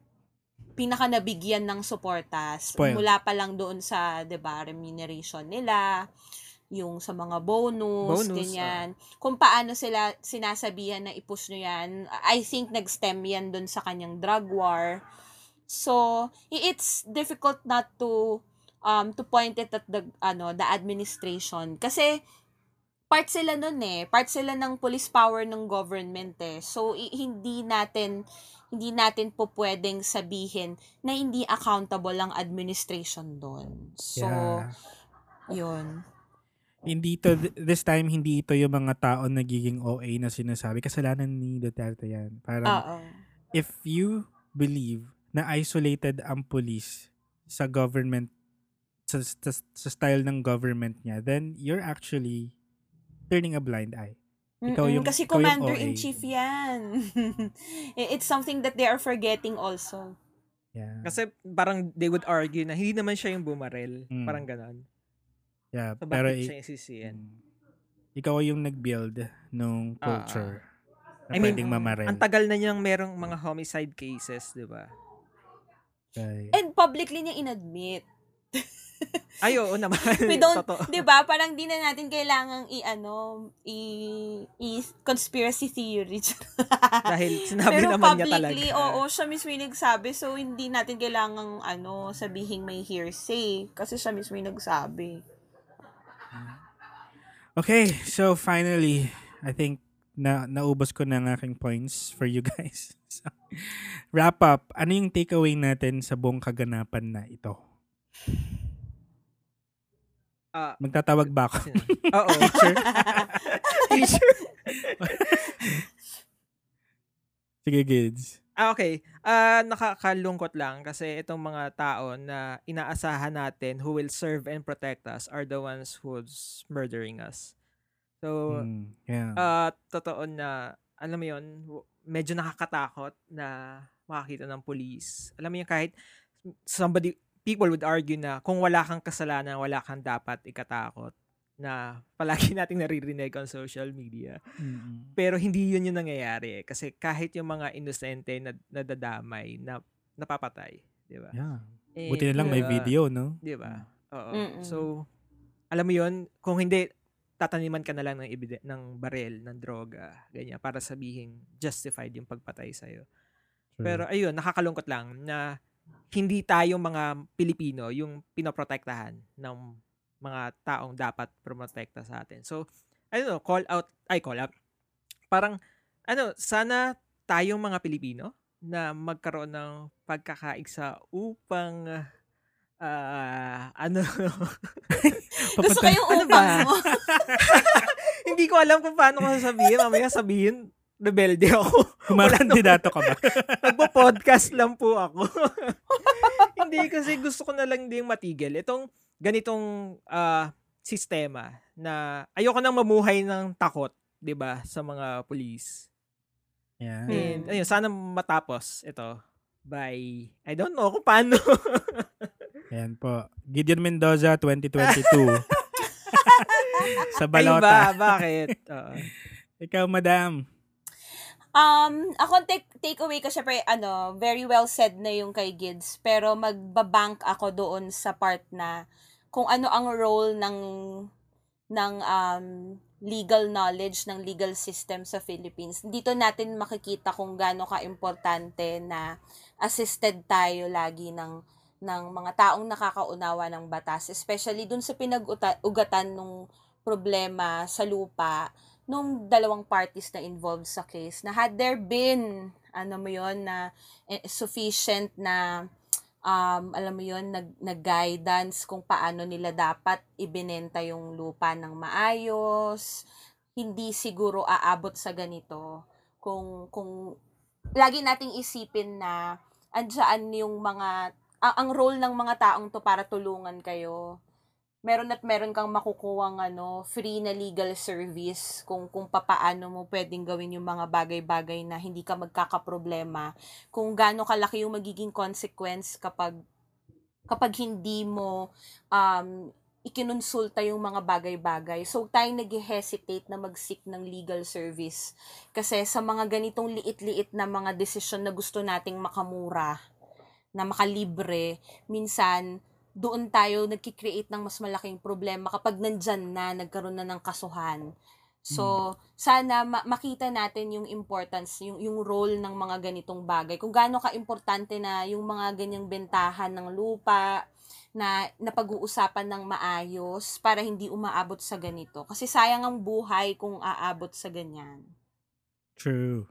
pinaka nabigyan ng suportas Spoiled. mula pa lang doon sa 'di ba remuneration nila, yung sa mga bonus, Bonus, ganyan. Kung paano sila sinasabihan na i-push nyo yan, I think nag-stem yan doon sa kanyang drug war. So, i- it's difficult not to um to point it at the ano the administration kasi part sila nun eh. Part sila ng police power ng government eh. So, i- hindi natin, hindi natin po pwedeng sabihin na hindi accountable ang administration doon. So, Yeah. yun. Hindi to, this time, hindi ito yung mga tao nagiging O A na sinasabi. Kasalanan ni Duterte yan. Parang, Oo. if you believe na isolated ang police sa government, sa, sa, sa style ng government niya, then you're actually turning a blind eye. Ikaw Mm-mm, yung- kasi ikaw yung commander-in-chief O A. yan. It's something that they are forgetting also. Yeah. Kasi parang they would argue na hindi naman siya yung bumarel. Mm. Parang ganon. Yeah, So pero bakit i- siya yung sisiyan? mm, ikaw yung nag-build nung culture na I mean, pwedeng mamarel. Ang tagal na niyang merong mga homicide cases, di ba? Okay. And publicly niya inadmit. Ay, oo naman. We don't, Totoo. 'di ba? Parang di na natin kailangang i-ano, i, i conspiracy theory. Dahil sinabi Pero naman niya publicly, talaga. oo, siya mismo yung nagsabi. So, hindi natin kailangang, ano, sabihin may hearsay. Kasi siya mismo yung nagsabi. Okay, so finally, I think na naubos ko na ang aking points for you guys. So, wrap up, ano yung takeaway natin sa buong kaganapan na ito? Ah, Magtatawag ba ako? sino? Oo. Teacher? Teacher. Sige, Gids. Ah, okay. Ah, nakakalungkot lang kasi itong mga tao na inaasahan natin who will serve and protect us are the ones who's murdering us. So, Mm, yeah. ah totoo na, alam mo yun, w- medyo nakakatakot na makakita ng police. Alam mo yun, kahit somebody, people would argue na kung wala kang kasalanan, wala kang dapat ikatakot, na palagi nating naririnig on social media. Mm-mm. Pero hindi yun yung nangyayari. Kasi kahit yung mga inosente na nadadamay, na napapatay. Di ba? Yeah. And, Buti na lang may uh, video, no? Di ba? Oo. Mm-mm. So, alam mo yun, kung hindi, tataniman ka na lang ng, ebide- ng baril, ng droga, ganyan, para sabihin justified yung pagpatay sa'yo. True. Pero ayun, nakakalungkot lang na hindi tayo mga Pilipino yung pinoprotektahan ng mga taong dapat promotekta sa atin. So, I don't know, call out, ay call out, parang, ano, sana tayong mga Pilipino na magkaroon ng pagkakaigsa upang, ah, ano, Gusto ko yung Ano upang ba? mo. hindi ko alam kung paano ko sasabihin. Mamaya sabihin, rebelde ako. Kumakandidato ka ba? Nagpo-podcast lang po ako. Hindi, kasi gusto ko na lang din matigil. Itong ganitong ah, sistema na ayoko nang mamuhay ng takot, 'di ba, sa mga police. Yeah. And Hmm. ayun, sana matapos ito by, I don't know kung paano. Ayan po. Gideon Mendoza, twenty twenty-two. Sa Kayo balota. ba? Bakit? Oo. Ikaw, madam. Um, ako take takeaway ko syempre ano, very well said na yung kay Gids, pero magbabank ako doon sa part na kung ano ang role ng ng um, legal knowledge ng legal system sa Philippines. Dito natin makikita kung gaano ka-importante na assisted tayo lagi ng ng mga taong nakakaunawa ng batas, especially dun sa pinag-ugatan ng problema sa lupa nung dalawang parties na involved sa case, na had there been, ano mo yun, na eh, sufficient na, um, alam mo yun, nag, nag-guidance kung paano nila dapat ibinenta yung lupa ng maayos, hindi siguro aabot sa ganito. Kung, kung, lagi nating isipin na, andyan yung mga, ang, ang role ng mga taong to para tulungan kayo. Meron at meron kang makukuhang ano, free na legal service kung kung papaano mo pwedeng gawin yung mga bagay-bagay na hindi ka magkakaproblema, kung gaano kalaki yung magiging consequence kapag kapag hindi mo um ikinonsulta yung mga bagay-bagay. So tayo nag-hesitate na mag-seek ng legal service kasi sa mga ganitong liit-liit na mga desisyon na gusto nating makamura, na makalibre, minsan doon tayo nagki-create ng mas malaking problema kapag nandyan na, nagkaroon na ng kasuhan. So, sana ma- makita natin yung importance, yung, yung role ng mga ganitong bagay. Kung gaano ka-importante na yung mga ganyang bentahan ng lupa, na napag-uusapan ng maayos para hindi umaabot sa ganito. Kasi sayang ang buhay kung aabot sa ganyan. True.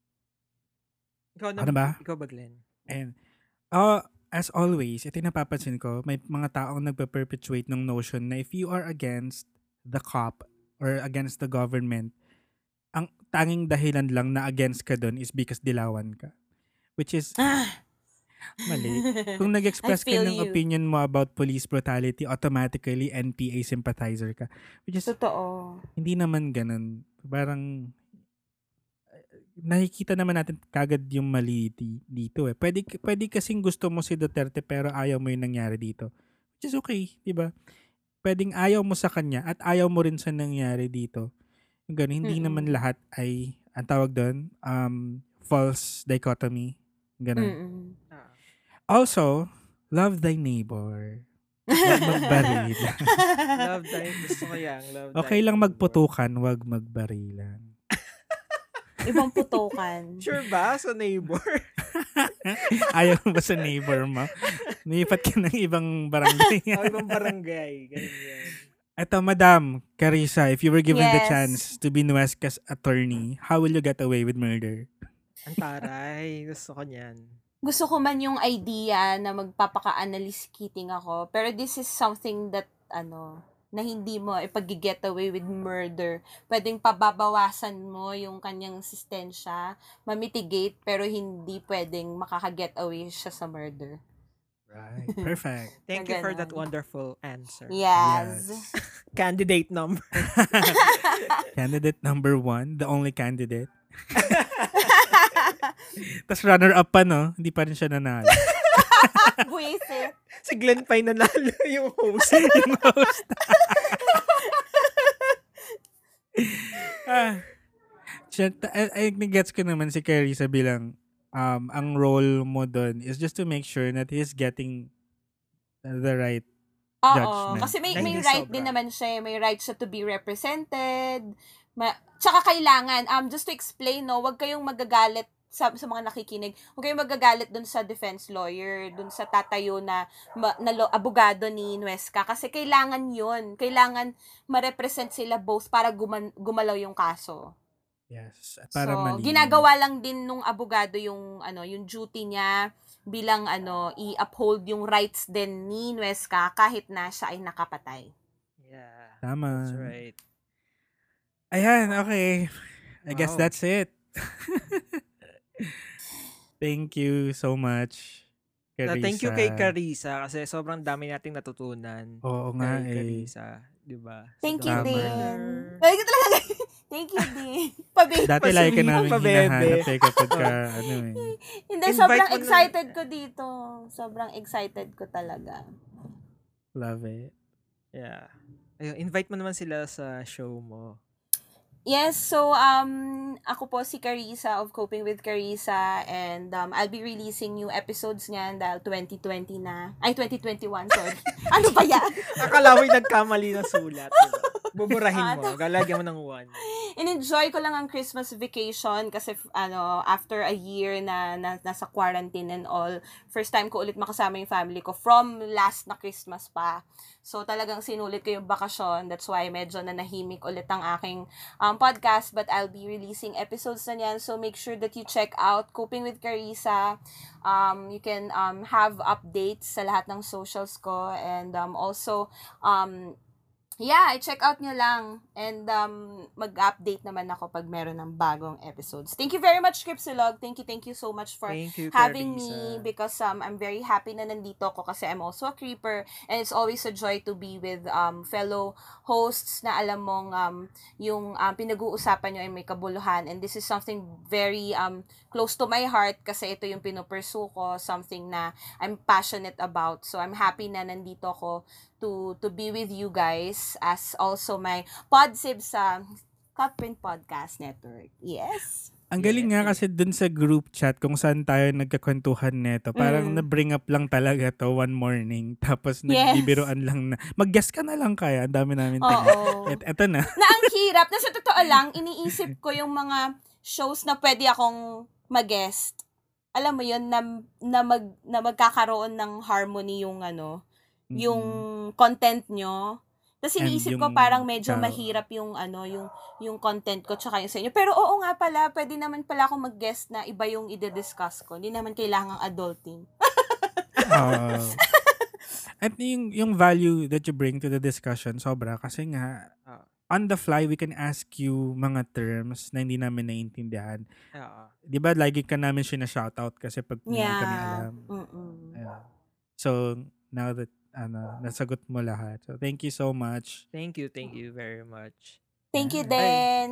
Ikaw na, Ano ba? Ikaw ba, Glenn? And, uh, as always, ito yung napapansin ko, may mga taong nagpe-perpetuate ng notion na if you are against the cop or against the government, ang tanging dahilan lang na against ka doon is because dilawan ka. Which is Ah, mali. Kung nag-express I feel ka ng you. opinion mo about police brutality, automatically N P A sympathizer ka. Which is, totoo. hindi naman ganun. Parang, nakikita naman natin kagad yung mali di- dito eh. Pwede, pwede kasing gusto mo si Duterte pero ayaw mo yung nangyari dito. Which is okay, di ba? Pwedeng ayaw mo sa kanya at ayaw mo rin sa nangyari dito. Yung ganun, hindi Mm-mm. naman lahat ay, ang tawag doon, um, false dichotomy. Ganun. Mm-mm. Ah. Also, love thy neighbor. Wag magbaril. Love time. Gusto ko yan. Love Okay time. lang magputukan, wag magbarilan. Ibang putukan. Sure ba? Sa neighbor? Ayaw mo ba sa neighbor mo? Nipat ka ng ibang barangay. O ibang barangay. Ganyan. Eto, Madam Carissa, if you were given the Yes. chance to be Nuesca's attorney, how will you get away with murder? Ang taray. Gusto ko niyan. Gusto ko man yung idea na magpapaka-analyst kiting ako. Pero this is something that, ano, na hindi mo ipag-get away with murder. Pwedeng pababawasan mo yung kanyang sistensya, mamitigate, pero hindi pwedeng makaka-get away siya sa murder. Right. Perfect. Thank you for that Ganon. wonderful answer. Yes. Candidate number. Candidate number one, the only candidate. Tapos runner-up pa, no? Hindi pa rin siya nanalo. Buwisit. Si Glenn Pine nanalo yung host. Yung host. ah, siya, I, I gets ko naman si Carissa bilang um, ang role mo doon is just to make sure that he's getting the right Oo. Judgment. Kasi may, Na may hindi right sobra. din naman siya. eh. May right siya to be represented. Ma- Tsaka kailangan, um, just to explain, no, wag kayong magagalit sa, sa mga nakikinig. Huwag kayong magagalit dun sa defense lawyer, dun sa tatayo na, ma, na lo, abogado ni Nuesca. Kasi kailangan yun. Kailangan ma-represent sila both para guman, gumalaw yung kaso. Yes. Para so, malinis. ginagawa lang din nung abogado yung, ano, yung duty niya bilang, ano, i-uphold yung rights din ni Nuesca kahit na siya ay nakapatay. Yeah. Tama. That's right. Ayan, okay. I guess Wow. that's it. Thank you so much, Na, Carissa. thank you kay Carissa kasi sobrang dami nating natutunan. Oo nga Kay eh. Carissa. Diba? Thank Sa you Tama. din. murder. Thank you talaga. Thank you din. Pabi. Dati lagi ka Pasumihang namin pabebe. hinahanap eh kapag ka, ano eh. Hindi, Invite sobrang mo na- excited ko dito. Sobrang excited ko talaga. Love it. Yeah. Ayun, invite mo naman sila sa show mo. Yes, so um ako po si Carissa of Coping with Carissa and um I'll be releasing new episodes niyan dahil twenty twenty na. Ay, twenty twenty-one, sorry. Ano ba yan? Akala mo'y nagkamali ng sulat. Diba? Buburahin mo. Ano? Galagyan mo ng one. In-enjoy ko lang ang Christmas vacation kasi f- ano after a year na, na nasa quarantine and all, first time ko ulit makasama yung family ko from last na Christmas pa. So talagang sinulit ko yung bakasyon. That's why medyo nanahimik ulit ang aking um, podcast, but I'll be releasing episodes na yan. So make sure that you check out Coping with Carissa. Um, you can um, have updates sa lahat ng socials ko and um, also um, yeah, i-check out nyo lang. And um, mag-update naman ako pag meron ng bagong episodes. Thank you very much, Cripsilog. Thank you, thank you so much for Thank you, having Carissa. me because um, I'm very happy na nandito ako kasi I'm also a creeper and it's always a joy to be with um, fellow hosts na alam mong um, yung um, pinag-uusapan nyo ay may kabuluhan and this is something very um, close to my heart kasi ito yung pinupursue ko, something na I'm passionate about. So I'm happy na nandito ako to to be with you guys as also my podsib sa Cutprint Podcast Network. Yes. Ang galing nga kasi dun sa group chat kung saan tayo nagkakwentuhan neto. Parang Mm. na-bring up lang talaga to one morning. Tapos Yes. nagbibiroan lang na. Mag-guess ka na lang kaya. Ang dami namin Oo. tingnan. Et, eto na. Na ang hirap. Na sa totoo lang, iniisip ko yung mga shows na pwede akong mag-guest. Alam mo yun, na, na, mag, na magkakaroon ng harmony yung ano, yung content nyo. Tapos And iniisip ko yung parang medyo tao. mahirap yung ano, yung yung content ko tsaka yung sa inyo. Pero oo nga pala, pwede naman pala ako mag-guest na iba yung i-discuss ko. Hindi naman kailangang adulting. Oo. At yung, yung value that you bring to the discussion, sobra. Kasi nga, Ah. on the fly, we can ask you mga terms na hindi namin naiintindihan. Oo. Di ba, lagi ka namin sinashoutout kasi pag hindi kami Yeah. alam. Mm-mm. Ayun. So, now that ano, nasagot mo lahat. So, thank you so much. Thank you, thank you very much. Thank you Ay. din.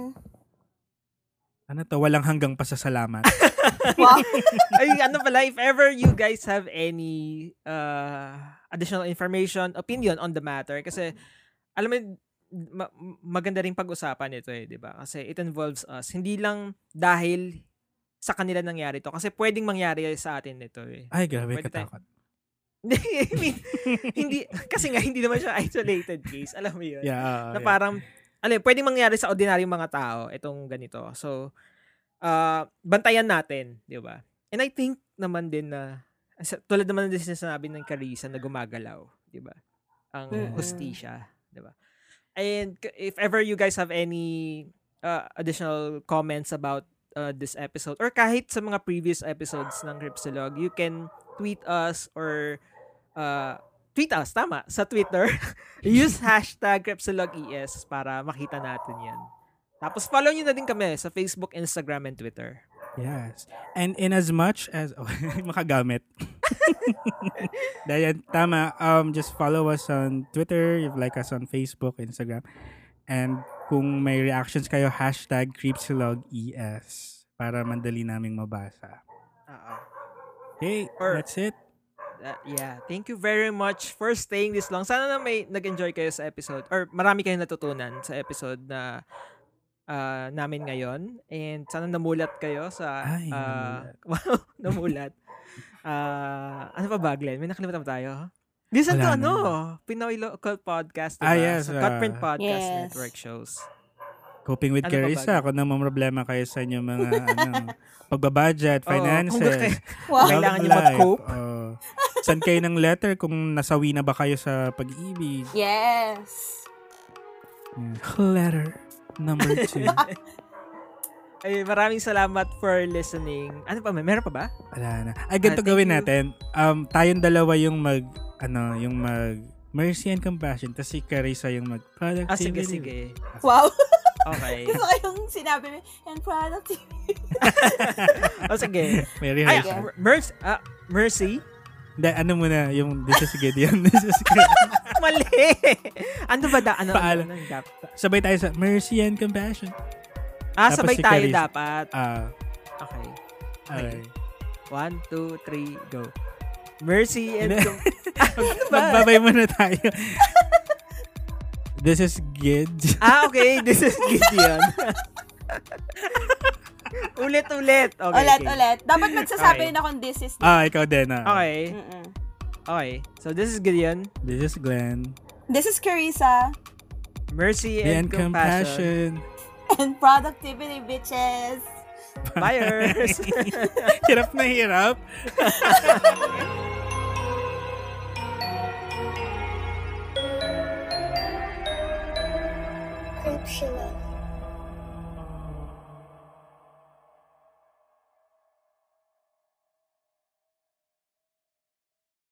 Ano to? Walang hanggang pasasalamat. Wow. Ay, ano pala, if ever you guys have any uh, additional information, opinion on the matter, kasi, alam mo, ma- maganda rin pag-usapan ito eh, di ba? Kasi it involves us. Hindi lang dahil sa kanila nangyari to. Kasi pwedeng mangyari sa atin ito eh. Ay, grabe Pwede tayo- katakot. I mean, hindi, kasi nga, hindi naman siya isolated case. Alam mo yun? Yeah. Na yeah. parang, alam, pwedeng mangyari sa ordinaryong mga tao, itong ganito. So, uh, bantayan natin, di ba? And I think naman din na, tulad naman din sinasabi ng Carissa na gumagalaw, di ba? Ang Mm-mm. hustisya, di ba? And if ever you guys have any uh, additional comments about uh, this episode, or kahit sa mga previous episodes ng Cripsilog, you can tweet us or uh, tweet us, tama, sa Twitter. Use hashtag CripsilogES para makita natin yan. Tapos follow nyo na din kami sa Facebook, Instagram, and Twitter. Yes. And in as much as oh, makagamit. Dahil tama, um just follow us on Twitter, you like us on Facebook, Instagram. And kung may reactions kayo, hashtag CripsilogES para mandali naming mabasa. Oo. Okay, Or- that's it. Uh, yeah, thank you very much for staying this long. Sana na may nag-enjoy kayo sa episode or marami kayong natutunan sa episode na uh, namin ngayon. And sana namulat kayo sa Ay, uh, wow, namulat. Uh, ano pa ba, Glenn? May nakalimutan ba tayo? Listen to Wala ano, na. Pinoy Local Podcast, diba? Ah, yes, Sa uh, Cutprint Podcast Yes. Network shows. Coping with Ano pa ba, Carissa. Glenn? Kung naman problema kayo sa inyong mga ano, pagbabudget, Oo, finances. kung kay- Wow. kailangan love nyo life, mag-cope. oh. Send kayo ng letter kung nasawi na ba kayo sa pag-ibig. Yes. Yeah. Letter number two. Ay, maraming salamat for listening. Ano pa, may meron pa ba? Wala na. Ay, ganito Ah, thank gawin you. natin. Um, tayong dalawa yung mag, ano, yung mag mercy and compassion. Tapos si Carissa yung mag productivity. Ah, sige, sige. Wow. Okay. Gusto ko yung sinabi mo, and productivity. O, sige. May Ay, rehearsal. Mercy. Ah, Mercy? Hindi, ano muna, yung this is Gideon. This is Gideon. Mali. Ano ba da? Ano? Paalam. ano, ano dap- Sabay tayo sa mercy and compassion. Ah, Tapos sabay si tayo Carissa. dapat. Ah, Okay. okay. One, two, three, go. Mercy and... Hindi. com- ano ba? Magbabay muna tayo. This is Gid. Ah, okay. This is Gideon. ulit, ulit. Okay, ulit, okay. ulit. Dapat magsasabi Okay. rin akong this is... Ah, ikaw din ah. Okay. Mm-mm. Okay. So, this is Gideon. This is Glenn. This is Carissa. Mercy and, And compassion. compassion. And productivity, bitches. Buyers. Hirap na hirap. Cripsilog.